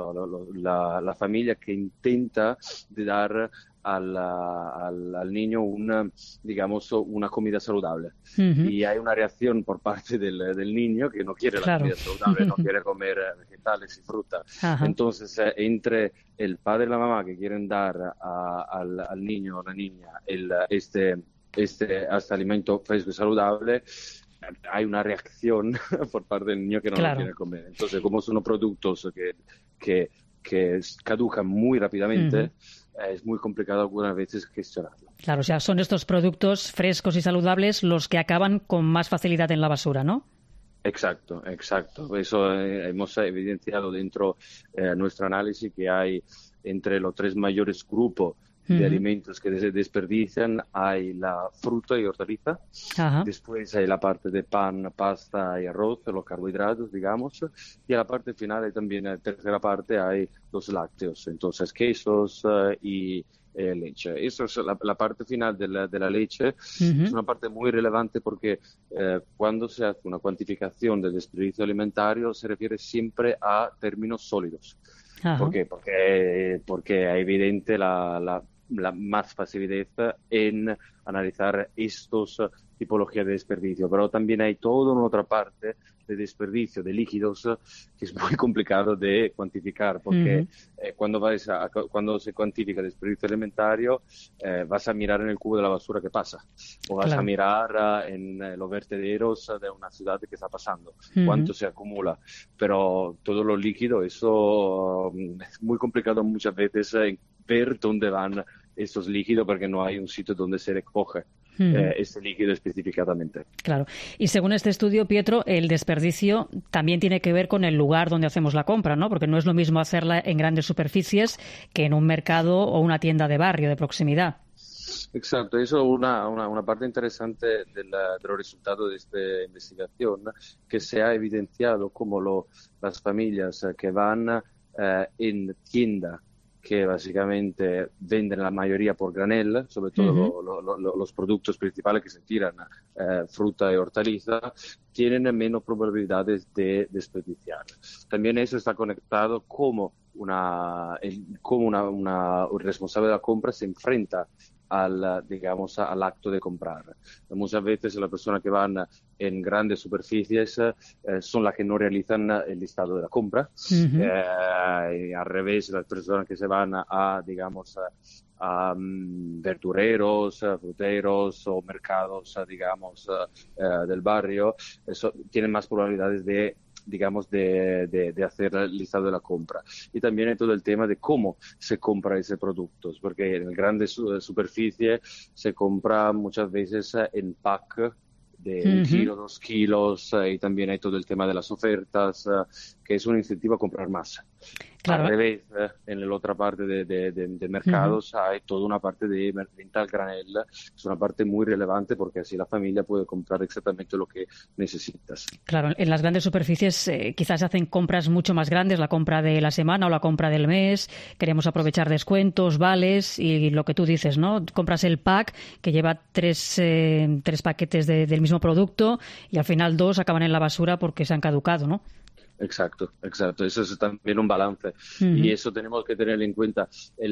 la familia que intenta dar al niño una comida saludable. Y hay una reacción por parte del niño que no quiere la comida saludable, no quiere comer vegetales y fruta. Entonces, entre el padre y la mamá que quieren dar al niño o la niña este alimento fresco y saludable, hay una reacción por parte del niño que no lo quiere comer. Entonces, como son productos que caducan muy rápidamente, es muy complicado algunas veces gestionarlo. Claro, o sea, son estos productos frescos y saludables los que acaban con más facilidad en la basura, ¿no? Exacto. Eso hemos evidenciado dentro de nuestro análisis, que hay entre los 3 mayores grupos de alimentos que se desperdician. Hay la fruta y hortaliza, después hay la parte de pan, pasta y arroz, los carbohidratos, digamos, y a la parte final hay también, en la tercera parte, hay los lácteos, entonces quesos y leche. Eso es la parte final de la leche. Es una parte muy relevante porque cuando se hace una cuantificación del desperdicio alimentario se refiere siempre a términos sólidos. ¿Por qué? Porque es evidente la más facilidad en analizar estos tipologías de desperdicio, pero también hay toda una otra parte de desperdicio de líquidos que es muy complicado de cuantificar, porque cuando se cuantifica el desperdicio alimentario vas a mirar en el cubo de la basura que pasa, o vas a mirar en los vertederos de una ciudad que está pasando, cuánto se acumula, pero todo lo líquido, eso es muy complicado muchas veces ver dónde van estos líquidos, porque no hay un sitio donde se recoge. este líquido específicamente. Claro. Y según este estudio, Pietro, el desperdicio también tiene que ver con el lugar donde hacemos la compra, ¿no? Porque no es lo mismo hacerla en grandes superficies que en un mercado o una tienda de barrio, de proximidad. Exacto, eso es una parte interesante de los resultados de esta investigación, que se ha evidenciado como las familias que van en tienda que básicamente venden la mayoría por granel, sobre todo los productos principales que se tiran, fruta y hortaliza, tienen menos probabilidades de desperdiciar. También eso está conectado como una responsable de la compra se enfrenta al acto de comprar. Muchas veces las personas que van en grandes superficies son las que no realizan el listado de la compra. Y al revés, las personas que se van a verdureros, fruteros o mercados, del barrio, tienen más probabilidades de hacer el listado de la compra. Y también hay todo el tema de cómo se compra esos productos, porque en grandes superficies se compra muchas veces en pack de 1 kilo, 2 kilos, y también hay todo el tema de las ofertas, que es un incentivo a comprar más. Claro. Al revés, en la otra parte de mercados hay toda una parte de venta al granel, es una parte muy relevante porque así la familia puede comprar exactamente lo que necesitas. Claro, en las grandes superficies quizás hacen compras mucho más grandes, la compra de la semana o la compra del mes, queremos aprovechar descuentos, vales y lo que tú dices, ¿no? Compras el pack que lleva tres paquetes del mismo producto y al final 2 acaban en la basura porque se han caducado, ¿no? Exacto. Eso es también un balance y eso tenemos que tener en cuenta.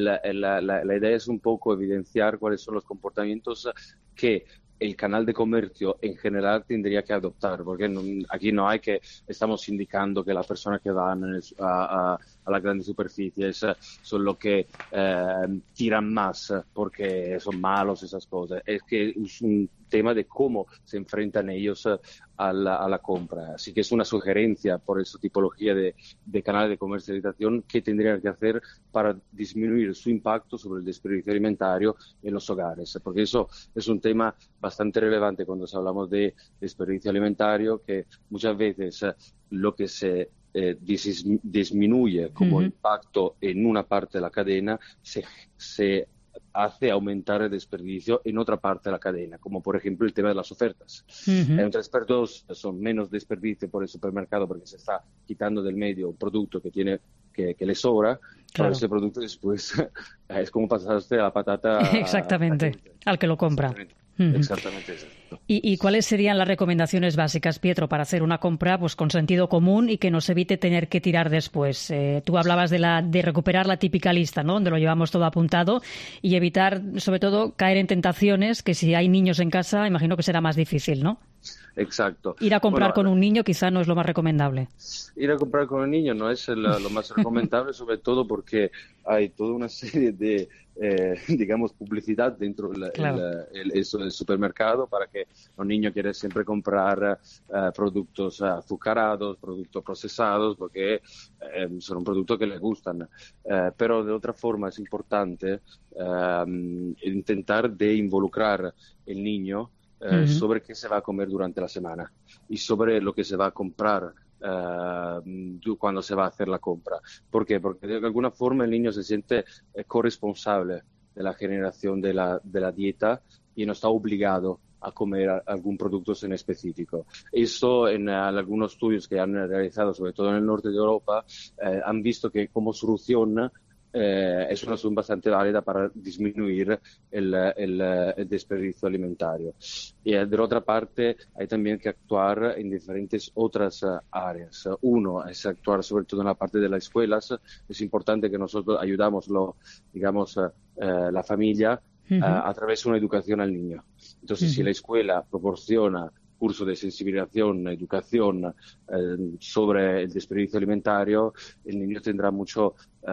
La idea es un poco evidenciar cuáles son los comportamientos que el canal de comercio en general tendría que adoptar, porque aquí no hay que estamos indicando que las personas que van a las grandes superficies son los que tiran más porque son malos, esas cosas. Es que es un tema de cómo se enfrentan ellos a la compra. Así que es una sugerencia por esa tipología de canal de comercialización que tendrían que hacer para disminuir su impacto sobre el desperdicio alimentario en los hogares, porque eso es un tema bastante relevante cuando hablamos de desperdicio alimentario, que muchas veces lo que se disminuye como impacto en una parte de la cadena se hace aumentar el desperdicio en otra parte de la cadena, como por ejemplo el tema de las ofertas. Entre expertos son menos desperdicio por el supermercado porque se está quitando del medio un producto que le sobra, pero ese producto después es como pasarse a la patata. Exactamente, al que lo compra. Exactamente eso. ¿Y cuáles serían las recomendaciones básicas, Pietro, para hacer una compra pues con sentido común y que nos evite tener que tirar después? Tú hablabas de recuperar la típica lista, ¿no? Donde lo llevamos todo apuntado y evitar, sobre todo, caer en tentaciones que si hay niños en casa, imagino que será más difícil, ¿no? Exacto. Ir a comprar con un niño quizá no es lo más recomendable. Ir a comprar con un niño no es lo más recomendable, sobre todo porque hay toda una serie de, publicidad dentro del supermercado para que un niño quiera siempre comprar productos azucarados, productos procesados, porque son un producto que le gustan. Pero de otra forma es importante intentar de involucrar el niño sobre qué se va a comer durante la semana y sobre lo que se va a comprar cuando se va a hacer la compra. ¿Por qué? Porque de alguna forma el niño se siente corresponsable de la generación de la dieta y no está obligado a comer algún producto en específico. Eso en algunos estudios que han realizado, sobre todo en el norte de Europa, han visto que como solución es una solución bastante válida para disminuir el desperdicio alimentario. Y de otra parte, hay también que actuar en diferentes otras áreas. Uno es actuar sobre todo en la parte de las escuelas. Es importante que nosotros ayudamos la familia a través de una educación al niño. Entonces, si la escuela proporciona curso de sensibilización, educación sobre el desperdicio alimentario, el niño tendrá mucho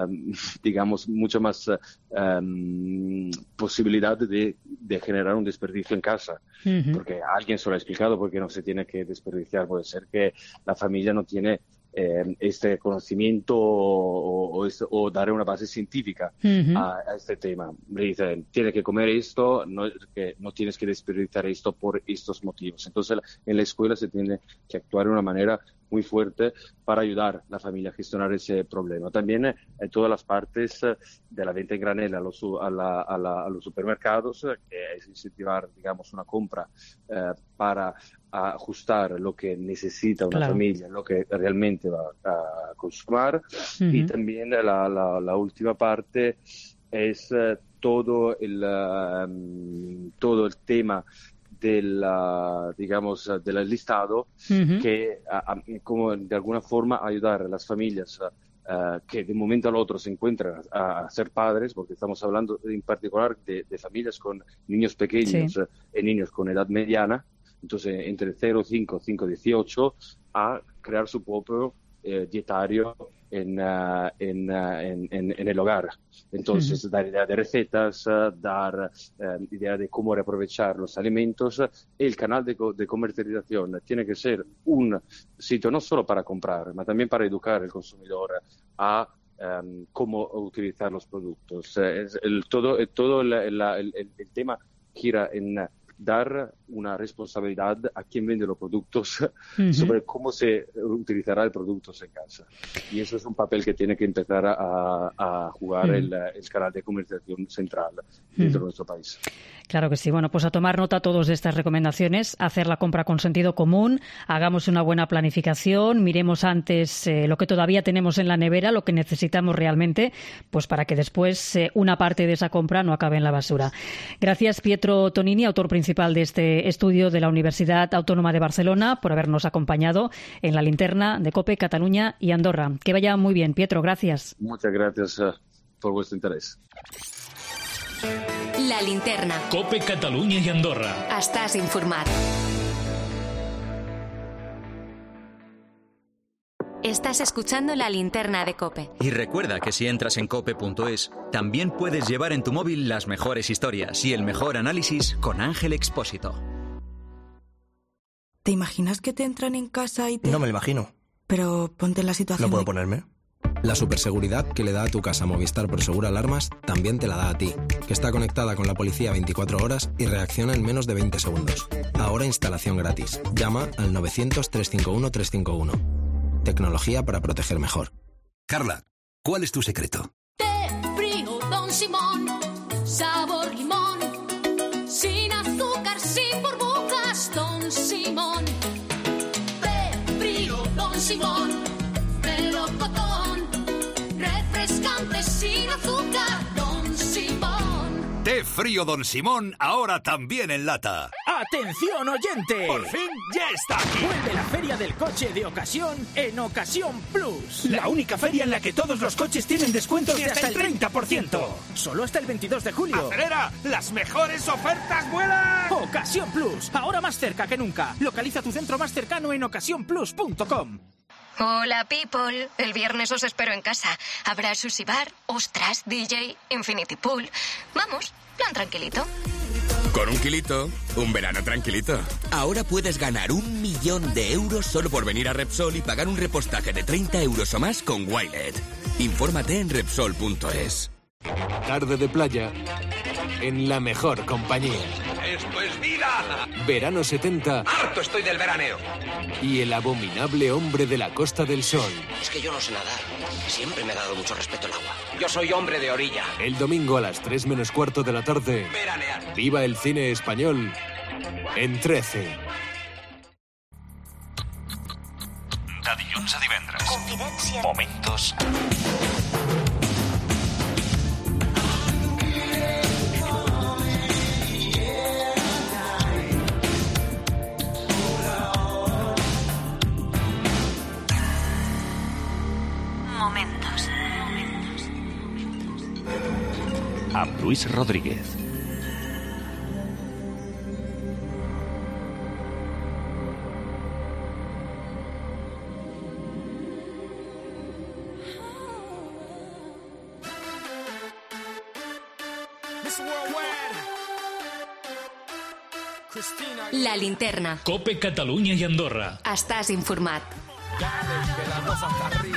más posibilidad de generar un desperdicio en casa, porque alguien se lo ha explicado por qué no se tiene que desperdiciar. Puede ser que la familia no tiene este conocimiento o dar una base científica a este tema. Le dicen, tienes que comer esto, que no tienes que desperdiciar esto por estos motivos. Entonces, en la escuela se tiene que actuar de una manera muy fuerte para ayudar a la familia a gestionar ese problema. También en todas las partes de la venta en granel a los supermercados, que es incentivar, digamos, una compra para ajustar lo que necesita una familia, lo que realmente va a consumir. Y también la última parte es todo el tema del listado, que como de alguna forma ayudar a las familias que de un momento al otro se encuentran a ser padres, porque estamos hablando en particular de familias con niños pequeños y niños con edad mediana, entonces entre 0, 5, 18, a crear su propio dietario en el hogar. Entonces, dar idea de recetas, dar idea de cómo reaprovechar los alimentos. El canal de comercialización tiene que ser un sitio no solo para comprar, pero también para educar al consumidor a cómo utilizar los productos. Todo el tema gira en dar una responsabilidad a quien vende los productos sobre cómo se utilizará el producto en casa. Y eso es un papel que tiene que empezar a jugar el canal de comercialización central dentro de nuestro país. Claro que sí. Bueno, pues a tomar nota todos de estas recomendaciones, hacer la compra con sentido común, hagamos una buena planificación, miremos antes lo que todavía tenemos en la nevera, lo que necesitamos realmente, pues para que después una parte de esa compra no acabe en la basura. Gracias, Pietro Tonini, autor principal de este estudio de la Universidad Autónoma de Barcelona, por habernos acompañado en la linterna de COPE, Cataluña y Andorra. Que vaya muy bien, Pietro, gracias. Muchas gracias por vuestro interés. La linterna. COPE, Catalunya i Andorra. Estàs informat. Estás escuchando la linterna de COPE. Y recuerda que si entras en cope.es, también puedes llevar en tu móvil las mejores historias y el mejor análisis con Ángel Expósito. ¿Te imaginas que te entran en casa y te...? No me lo imagino. Pero ponte en la situación. ¿No puedo ponerme? La superseguridad que le da a tu casa Movistar Prosegur Alarmas también te la da a ti, que está conectada con la policía 24 horas y reacciona en menos de 20 segundos. Ahora instalación gratis. Llama al 900-351-351. Tecnología para proteger mejor. Carla, ¿cuál es tu secreto? Té frío Don Simón, sabor limón, sin azúcar, sin burbujas, Don Simón. Té frío Don Simón, melocotón, refrescante sin azúcar, Don Simón. Té frío Don Simón, ahora también en lata. ¡Atención, oyente! ¡Por fin ya está aquí! Vuelve la Feria del Coche de Ocasión en Ocasión Plus. La única feria en la que todos los coches tienen descuentos de hasta el 30%. Solo hasta el 22 de julio. ¡Acelera! ¡Las mejores ofertas vuelan! Ocasión Plus, ahora más cerca que nunca. Localiza tu centro más cercano en ocasiónplus.com. Hola, people. El viernes os espero en casa. Habrá sushi bar, ostras, DJ, infinity pool. Vamos, plan tranquilito. Con un kilito, un verano tranquilito. Ahora puedes ganar 1 millón de euros solo por venir a Repsol y pagar un repostaje de 30 euros o más con Wilet. Infórmate en Repsol.es. Tarde de playa en la mejor compañía. ¡Esto es vida! Verano 70. ¡Harto estoy del veraneo! Y el abominable hombre de la Costa del Sol. Es que yo no sé nadar. Siempre me ha dado mucho respeto el agua. Yo soy hombre de orilla. El domingo a las 3 menos cuarto de la tarde. Veranear. Viva el cine español en 13. De dilluns a divendres. Confidència. Momentos. Amb Luis Rodríguez. La linterna. COPE, Catalunya i Andorra. Estàs informat. Dale, que la cosa está arriba.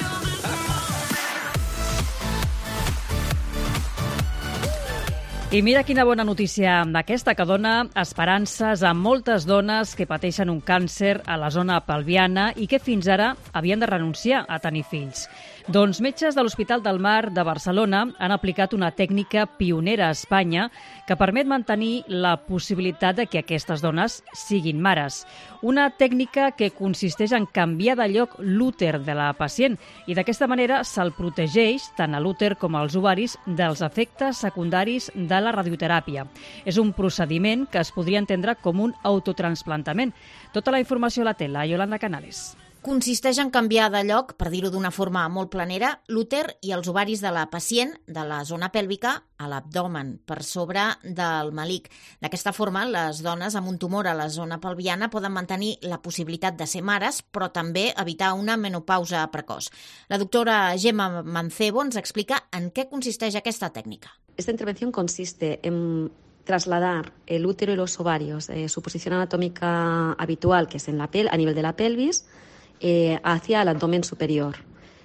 I mira quina bona notícia aquesta, que dona esperances a moltes dones que pateixen un càncer a la zona pelviana i que fins ara havien de renunciar a tenir fills. Doncs metges de l'Hospital del Mar de Barcelona han aplicat una tècnica pionera a Espanya que permet mantenir la possibilitat de que aquestes dones siguin mares. Una tècnica que consisteix en canviar de lloc l'úter de la pacient i d'aquesta manera se'l protegeix tant a l'úter com als ovaris dels efectes secundaris de la radioteràpia. És un procediment que es podria entendre com un autotransplantament. Tota la informació a la tela, Yolanda Canales. Consisteix en canviar de lloc, per dir-ho d'una forma molt planera, l'úter i els ovaris de la pacient de la zona pèlvica a l'abdomen, per sobre del melic. D'aquesta forma, les dones amb un tumor a la zona pelviana poden mantenir la possibilitat de ser mares, però també evitar una menopausa precoç. La doctora Gemma Mancebo ens explica en què consisteix aquesta tècnica. Esta intervención consiste en trasladar el útero y los ovarios, su posición anatómica habitual, que es en la a nivel de la pelvis, hacia el abdomen superior.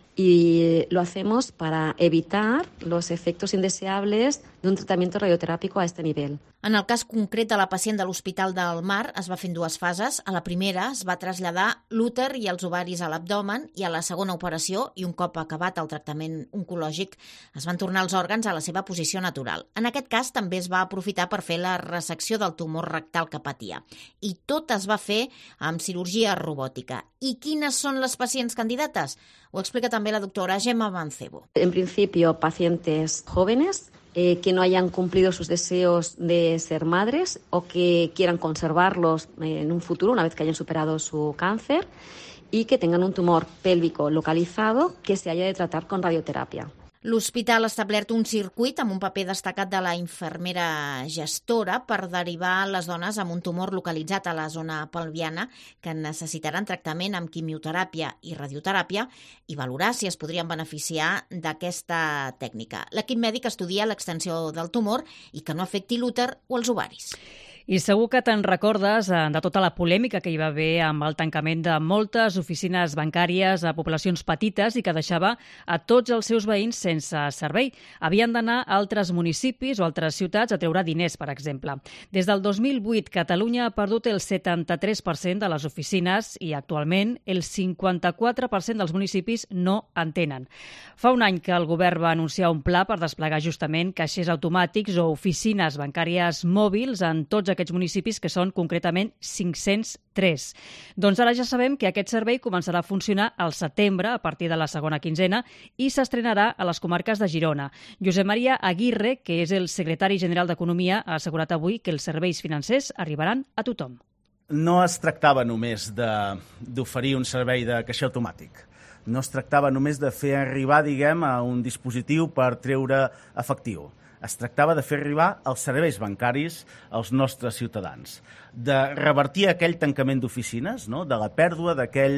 Y lo hacemos para evitar los efectos indeseables de un tratamiento radioterápico a este nivel. En el cas concret de la pacient de l'Hospital del Mar es va fer en dues fases. A la primera es va traslladar l'úter i els ovaris a l'abdomen i a la segona operació, i un cop acabat el tractament oncològic, es van tornar els òrgans a la seva posició natural. En aquest cas també es va aprofitar per fer la resecció del tumor rectal que patia. I tot es va fer amb cirurgia robòtica. I quines són les pacients candidates? Ho explica també la doctora Gemma Mancebo. En principio, pacientes jóvenes que no hayan cumplido sus deseos de ser madres o que quieran conservarlos en un futuro, una vez que hayan superado su cáncer, y que tengan un tumor pélvico localizado que se haya de tratar con radioterapia. L'hospital ha establert un circuit amb un paper destacat de la infermera gestora per derivar les dones amb un tumor localitzat a la zona pelviana que necessitaran tractament amb quimioteràpia i radioteràpia i valorar si es podrien beneficiar d'aquesta tècnica. L'equip mèdic estudia l'extensió del tumor i que no afecti l'úter o els ovaris. I segur que te'n recordes de tota la polèmica que hi va haver amb el tancament de moltes oficines bancàries a poblacions petites i que deixava a tots els seus veïns sense servei. Havien d'anar a altres municipis o altres ciutats a treure diners, per exemple. Des del 2008, Catalunya ha perdut el 73% de les oficines i actualment el 54% dels municipis no en tenen. Fa un any que el govern va anunciar un pla per desplegar justament caixers automàtics o oficines bancàries mòbils en tots aquests municipis, que són concretament 503. Doncs ara ja sabem que aquest servei començarà a funcionar al setembre, a partir de la segona quinzena, i s'estrenarà a les comarques de Girona. Josep Maria Aguirre, que és el secretari general d'Economia, ha assegurat avui que els serveis financers arribaran a tothom. No es tractava només d'oferir un servei de caixer automàtic. No es tractava només de fer arribar, diguem, a un dispositiu per treure efectiu. Es tractava de fer arribar els serveis bancaris als nostres ciutadans, de revertir aquell tancament d'oficines, no? De la pèrdua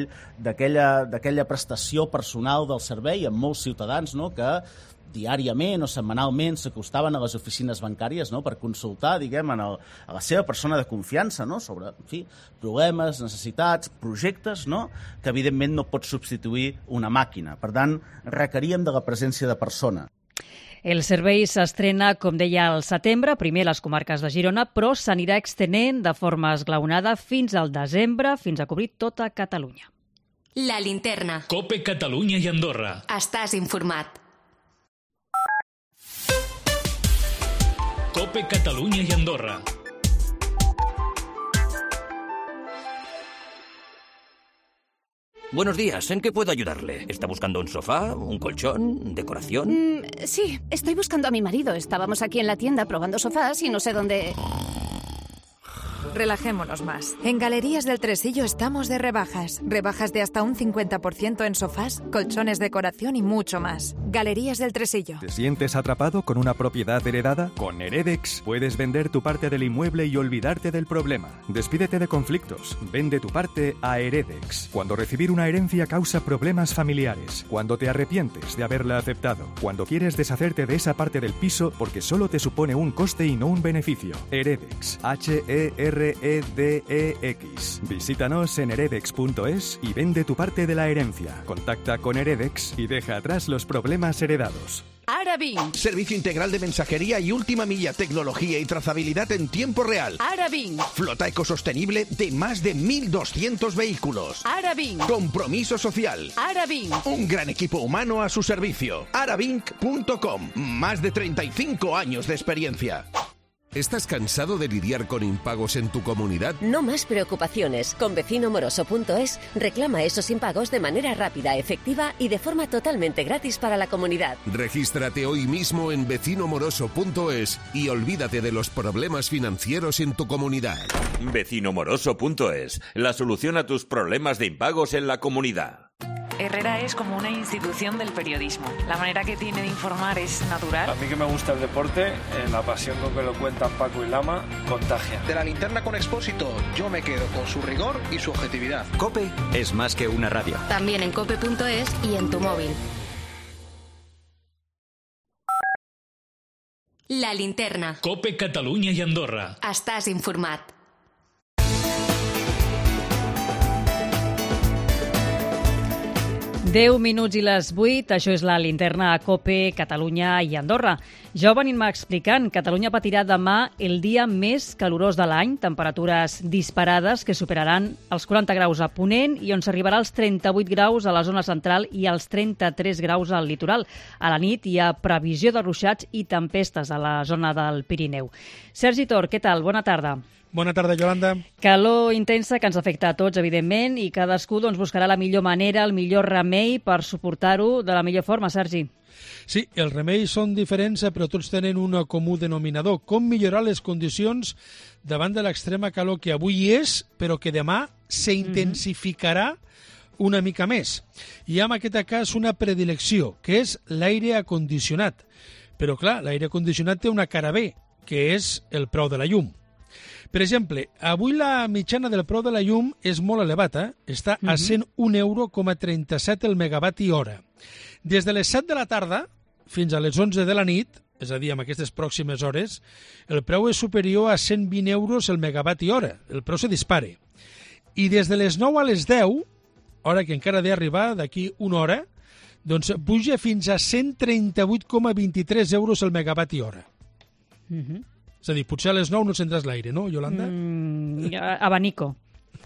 d'aquella prestació personal del servei amb molts ciutadans, no? Que diàriament o setmanalment s'acostaven a les oficines bancàries, no? Per consultar, diguem, a la seva persona de confiança, no? Sobre problemes, necessitats, projectes, no? Que evidentment no pot substituir una màquina. Per tant, requeríem de la presència de persona. El servei s'estrena, com deia, al setembre, primer a les comarques de Girona, però s'anirà extenent de forma esglaonada fins al desembre, fins a cobrir tota Catalunya. La linterna. COPE Catalunya i Andorra. Estàs informat. COPE Catalunya i Andorra. Buenos días, ¿en qué puedo ayudarle? ¿Está buscando un sofá, un colchón, decoración? Sí, estoy buscando a mi marido. Estábamos aquí en la tienda probando sofás y no sé dónde... Relajémonos más. En Galerías del Tresillo estamos de rebajas. Rebajas de hasta un 50% en sofás, colchones, decoración y mucho más. Galerías del Tresillo. ¿Te sientes atrapado con una propiedad heredada? Con Heredex puedes vender tu parte del inmueble y olvidarte del problema. Despídete de conflictos. Vende tu parte a Heredex. Cuando recibir una herencia causa problemas familiares. Cuando te arrepientes de haberla aceptado. Cuando quieres deshacerte de esa parte del piso porque solo te supone un coste y no un beneficio. Heredex. HEREDEX. REDEX. Visítanos en heredex.es y vende tu parte de la herencia. Contacta con Heredex y deja atrás los problemas heredados. Arabin. Servicio integral de mensajería y última milla, tecnología y trazabilidad en tiempo real. Arabin. Flota ecosostenible de más de 1.200 vehículos. Arabin. Compromiso social. Arabin. Un gran equipo humano a su servicio. Arabinc.com. Más de 35 años de experiencia. ¿Estás cansado de lidiar con impagos en tu comunidad? No más preocupaciones. Con vecinomoroso.es reclama esos impagos de manera rápida, efectiva y de forma totalmente gratis para la comunidad. Regístrate hoy mismo en vecinomoroso.es y olvídate de los problemas financieros en tu comunidad. Vecinomoroso.es, la solución a tus problemas de impagos en la comunidad. Herrera es como una institución del periodismo. La manera que tiene de informar es natural. A mí que me gusta el deporte, la pasión con que lo cuentan Paco y Lama, contagia. De la linterna con Expósito, yo me quedo con su rigor y su objetividad. COPE es más que una radio. También en cope.es y en tu móvil. La linterna. COPE Catalunya i Andorra. Estàs informat. 10 minuts i les 8, això és la linterna a COPE, Catalunya i Andorra. Ja ho venim explicant, Catalunya patirà demà el dia més calorós de l'any, temperatures disparades que superaran els 40 graus a Ponent i on s'arribarà als 38 graus a la zona central i als 33 graus al litoral. A la nit hi ha previsió de ruixats i tempestes a la zona del Pirineu. Sergi Tor, què tal? Bona tarda. Bona tarda, Yolanda. Calor intensa que ens afecta a tots, evidentment, i cadascú buscarà la millor manera, el millor remei per suportar-ho de la millor forma, Sergi. Sí, els remeis són diferents, però tots tenen un comú denominador. Com millorar les condicions davant de l'extrema calor que avui és, però que demà s'intensificarà una mica més. Hi ha en aquest cas una predilecció, que és l'aire acondicionat. Però, clar, l'aire acondicionat té una cara B, que és el preu de la llum. Per exemple, avui la mitjana del preu de la llum és molt elevada, està a 101,37 € el megawatt hora. Des de les 7 de la tarda fins a les 11 de la nit, és a dir, en aquestes pròximes hores, el preu és superior a 120 € el megawatt hora, el preu se dispara. I des de les 9 a les 10, hora que encara ha d'arribar d'aquí una hora, doncs puja fins a 138,23 € el megawatt hora. És a dir, potser a les 9 no encendràs l'aire, no, Yolanda? Abanico.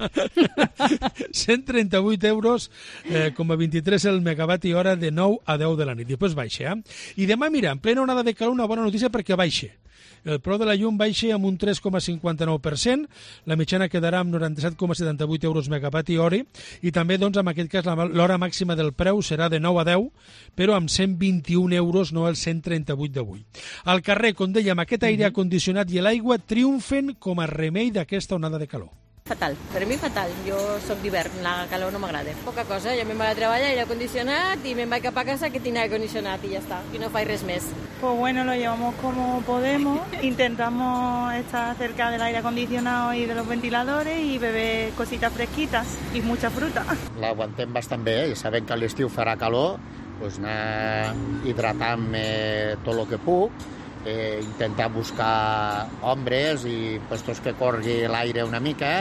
138,23 € el megawatt hora de 9 a 10 de la nit. Després baixa, I demà, mira, en plena onada de calor, una bona notícia perquè baixa. El preu de la llum baixa amb un 3,59%, la mitjana quedarà amb 97,78 € megawatt hora, i també, doncs, en aquest cas, l'hora màxima del preu serà de 9 a 10, però amb 121 €, no els 138 d'avui. Al carrer, com dèiem, aquest aire acondicionat i l'aigua triomfen com a remei d'aquesta onada de calor. Fatal, per mi fatal. Jo soc d'hivern, la calor no m'agrada. Poca cosa, jo me'n vaig a treballar, aire acondicionat, i me'n vaig cap a casa que tinc aire acondicionat i ja està, i no faig res més. Pues bueno, lo llevamos como podemos, intentamos estar cerca del aire acondicionado y de los ventiladores y beber cositas fresquitas y mucha fruta. L'aguantem bastant bé, ja sabem que a l'estiu farà calor, doncs anar hidratant-me tot el que puc, intentar buscar ombres i puestos que corri l'aire una mica.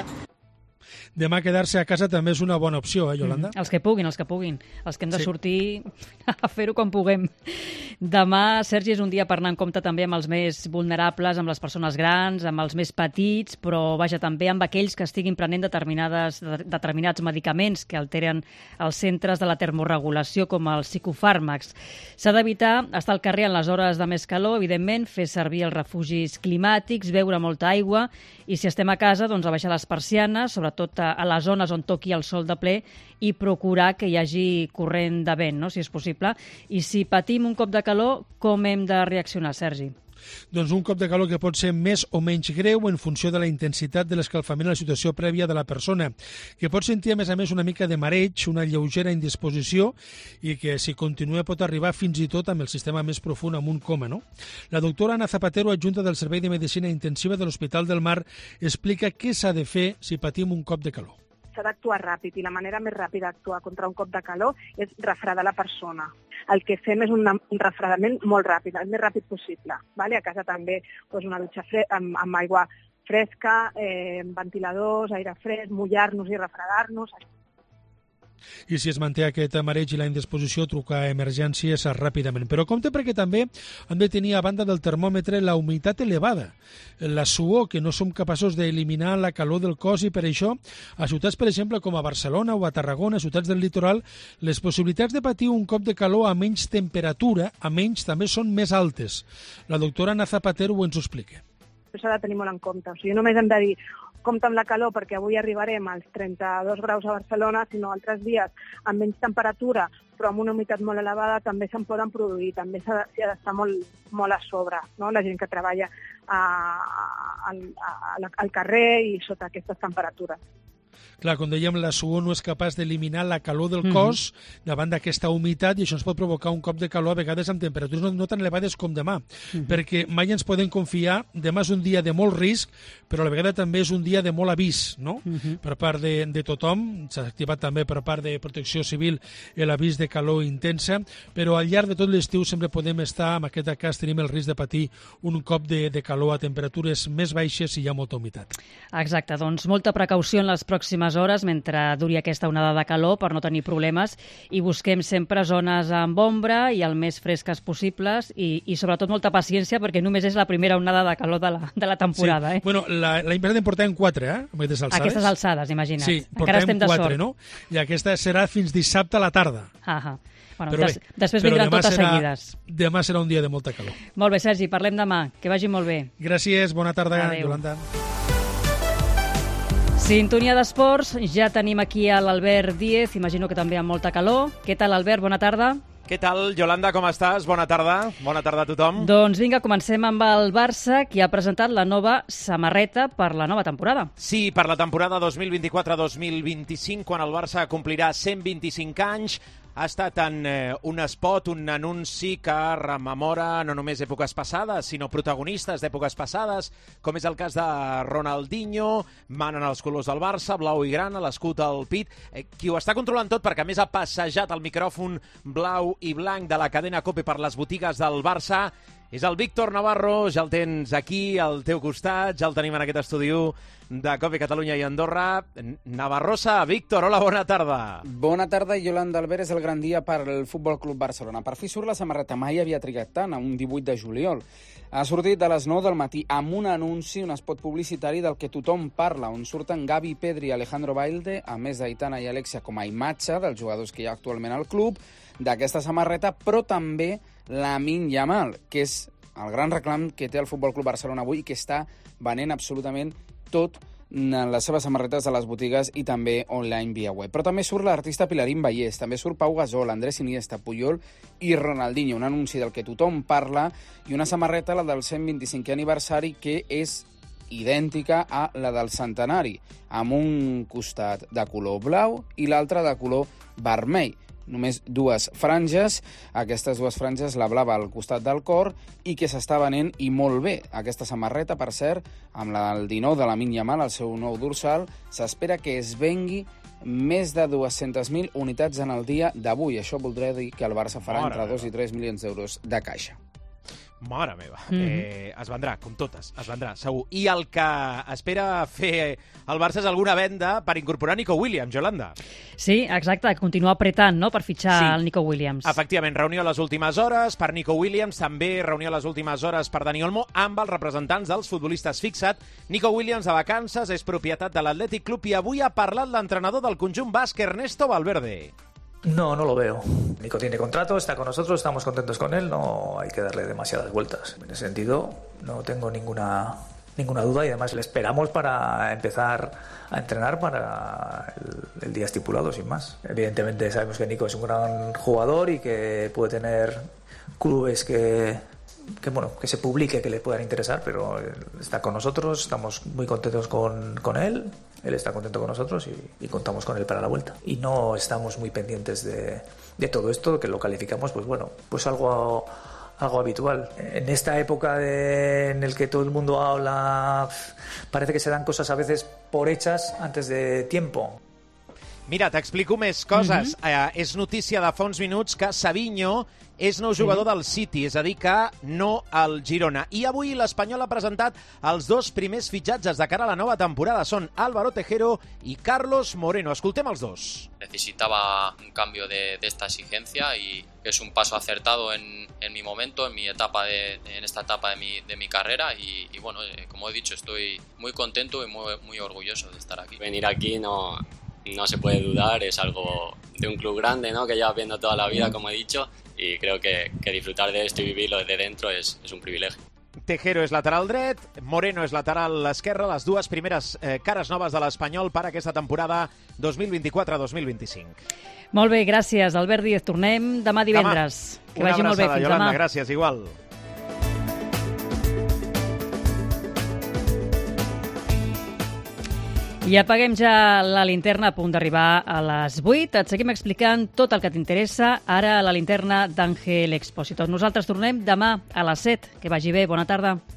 Demà quedar-se a casa també és una bona opció, Yolanda? Els que puguin, els que puguin. Els que hem de sortir a fer-ho quan puguem. Demà, Sergi, és un dia per anar en compte també amb els més vulnerables, amb les persones grans, amb els més petits, però, vaja, també amb aquells que estiguin prenent determinats medicaments que alteren els centres de la termorregulació, com els psicofàrmacs. S'ha d'evitar estar al carrer en les hores de més calor, evidentment, fer servir els refugis climàtics, beure molta aigua, i si estem a casa, doncs abaixar les persianes, sobretot a les zones on toqui el sol de ple, i procurar que hi hagi corrent de vent, no?, si és possible. I si patim un cop de calor, com hem de reaccionar, Sergi? Doncs un cop de calor que pot ser més o menys greu en funció de la intensitat de l'escalfament a la situació prèvia de la persona, que pot sentir a més una mica de mareig, una lleugera indisposició, i que si continua pot arribar fins i tot amb el sistema més profund amb un coma, no? La doctora Ana Zapatero, adjunta del Servei de Medicina Intensiva de l'Hospital del Mar, explica què s'ha de fer si patim un cop de calor. S'ha d'actuar ràpid i la manera més ràpida d'actuar contra un cop de calor és refredar la persona. El que fem és un refredament molt ràpid, el més ràpid possible. Vale? A casa també una dutxa amb aigua fresca, ventiladors, aire fresc, mullar-nos i refredar-nos. I si es manté aquest mareig i la indisposició, trucar a emergències ràpidament. Però compte perquè també hem de tenir a banda del termòmetre la humitat elevada, la suor, que no som capaços d'eliminar la calor del cos, i per això a ciutats, per exemple, com a Barcelona o a Tarragona, ciutats del litoral, les possibilitats de patir un cop de calor a menys temperatura, a menys, també són més altes. La doctora Ana Zapatero ho ens explica. S'ha de tenir molt en compte. O sigui, només hem de dir compte amb la calor perquè avui arribarem als 32 graus a Barcelona, sinó altres dies amb menys temperatura però amb una humitat molt elevada també se'n poden produir, també s'ha d'estar molt a sobre, no? La gent que treballa al carrer i sota aquestes temperatures. Clar, com dèiem, la suor no és capaç d'eliminar la calor del cos davant d'aquesta humitat, i això ens pot provocar un cop de calor a vegades amb temperatures no tan elevades com demà, perquè mai ens podem confiar. Demà és un dia de molt risc, però a la vegada també és un dia de molt avís, no? Per part de tothom. S'ha activat també per part de Protecció Civil l'avís de calor intensa, però al llarg de tot l'estiu sempre podem estar, en aquest cas tenim el risc de patir un cop de calor a temperatures més baixes i hi ha molta humitat. Exacte, doncs molta precaució en les pròximes hores mentre duri aquesta onada de calor per no tenir problemes, i busquem sempre zones amb ombra i el més fresques possibles, i sobretot molta paciència perquè només és la primera onada de calor de la temporada. Sí. Bueno, l'any passat en portàvem 4, Aquestes alçades, imagina't. Sí, encara estem de 4, sort. No? I aquesta serà fins dissabte a la tarda. Bueno, després vindran totes seguides. Demà serà un dia de molta calor. Molt bé, Sergi, parlem demà. Que vagi molt bé. Gràcies, bona tarda, Yolanda. Sintonia d'esports, ja tenim aquí a l'Albert Díez, imagino que també amb molta calor. Què tal, Albert? Bona tarda. Què tal, Yolanda, com estàs? Bona tarda. Bona tarda a tothom. Doncs vinga, comencem amb el Barça, que ha presentat la nova samarreta per la nova temporada. Sí, per la temporada 2024-2025, quan el Barça complirà 125 anys. Ha estat en un spot, un anunci que rememora no només èpoques passades, sinó protagonistes d'èpoques passades, com és el cas de Ronaldinho. Manen els colors del Barça, blau i grana, l'escut al pit. Qui ho està controlant tot, perquè a més ha passejat el micròfon blau i blanc de la cadena COPE per les botigues del Barça, és el Víctor Navarro. Ja el tens aquí, al teu costat, ja el tenim en aquest estudi de COPE Catalunya i Andorra. Navarrosa, Víctor, hola, bona tarda. Bona tarda, Yolanda. Albert, és el gran dia per al Futbol Club Barcelona. Per fi surt la samarreta, mai havia trigat tant, a un 18 de juliol. Ha sortit a les 9 del matí amb un anunci, un spot publicitari del que tothom parla, on surten Gavi, Pedri i Alejandro Balde, a més d'Aitana i Alexia com a imatge dels jugadors que hi ha actualment al club, d'aquesta samarreta, però també Lamine Yamal, que és el gran reclam que té el Futbol Club Barcelona avui i que està venent absolutament tot en les seves samarretes a les botigues i també online via web. Però també surt l'artista Pilarín Vallès, també surt Pau Gasol, Andrés Iniesta, Puyol i Ronaldinho, un anunci del que tothom parla, i una samarreta, la del 125è aniversari, que és idèntica a la del centenari, amb un costat de color blau i l'altre de color vermell. Només dues franges, aquestes dues franges, la blava al costat del cor, i que s'està venent i molt bé. Aquesta samarreta, per cert, amb el 19 de Lamine Yamal, el seu nou dorsal, s'espera que es vengui més de 200.000 unitats en el dia d'avui. Això voldrà dir que el Barça farà entre 2 i 3 milions d'euros de caixa. Mare meva, es vendrà, com totes, es vendrà, segur. I el que espera fer el Barça és alguna venda per incorporar Nico Williams, Yolanda. Sí, exacte, continuar apretant, no?, per fitxar el Nico Williams. Efectivament, reunió a les últimes hores per Nico Williams, també reunió a les últimes hores per Dani Olmo, amb els representants dels futbolistes fixat. Nico Williams de vacances, és propietat de l'Atlètic Club, i avui ha parlat l'entrenador del conjunt basc, Ernesto Valverde. No lo veo. Nico tiene contrato, está con nosotros, estamos contentos con él, no hay que darle demasiadas vueltas. En ese sentido, no tengo ninguna duda, y además le esperamos para empezar a entrenar para el día estipulado, sin más. Evidentemente sabemos que Nico es un gran jugador y que puede tener clubes que se publique, que le puedan interesar, pero está con nosotros, estamos muy contentos con él está contento con nosotros y contamos con él para la vuelta. Y no estamos muy pendientes de todo esto, que lo calificamos, pues algo habitual. En esta época en el que todo el mundo habla, parece que se dan cosas a veces por hechas antes de tiempo. Mira, t'explico més coses. És notícia de fa uns minuts que Savinho és nou jugador del City, és a dir, que no al Girona. I avui l'Espanyol ha presentat els 2 primers fitxatges de cara a la nova temporada. Són Álvaro Tejero y Carlos Moreno. Escoltem els dos. Necesitaba un cambio de esta exigencia y es un paso acertado en mi momento, en esta etapa de mi carrera y bueno, como he dicho, estoy muy contento y muy orgulloso de estar aquí. Venir aquí no se puede dudar, es algo de un club grande, ¿no? Que llevas viendo toda la vida, como he dicho, y creo que disfrutar de esto y vivirlo desde dentro es un privilegio. Tejero és lateral dret, Moreno és lateral esquerre, les 2 primeres cares noves de l'Espanyol per aquesta temporada 2024-2025. Molt bé, gràcies, Albert Díez. Tornem demà divendres. Que vagi molt bé, fins Yolanda, demà. Gràcies, igual. I apaguem ja la linterna a punt d'arribar a les 8. Et seguim explicant tot el que t'interessa ara a la linterna d'Àngel Expósito. Nosaltres tornem demà a les 7. Que vagi bé, bona tarda.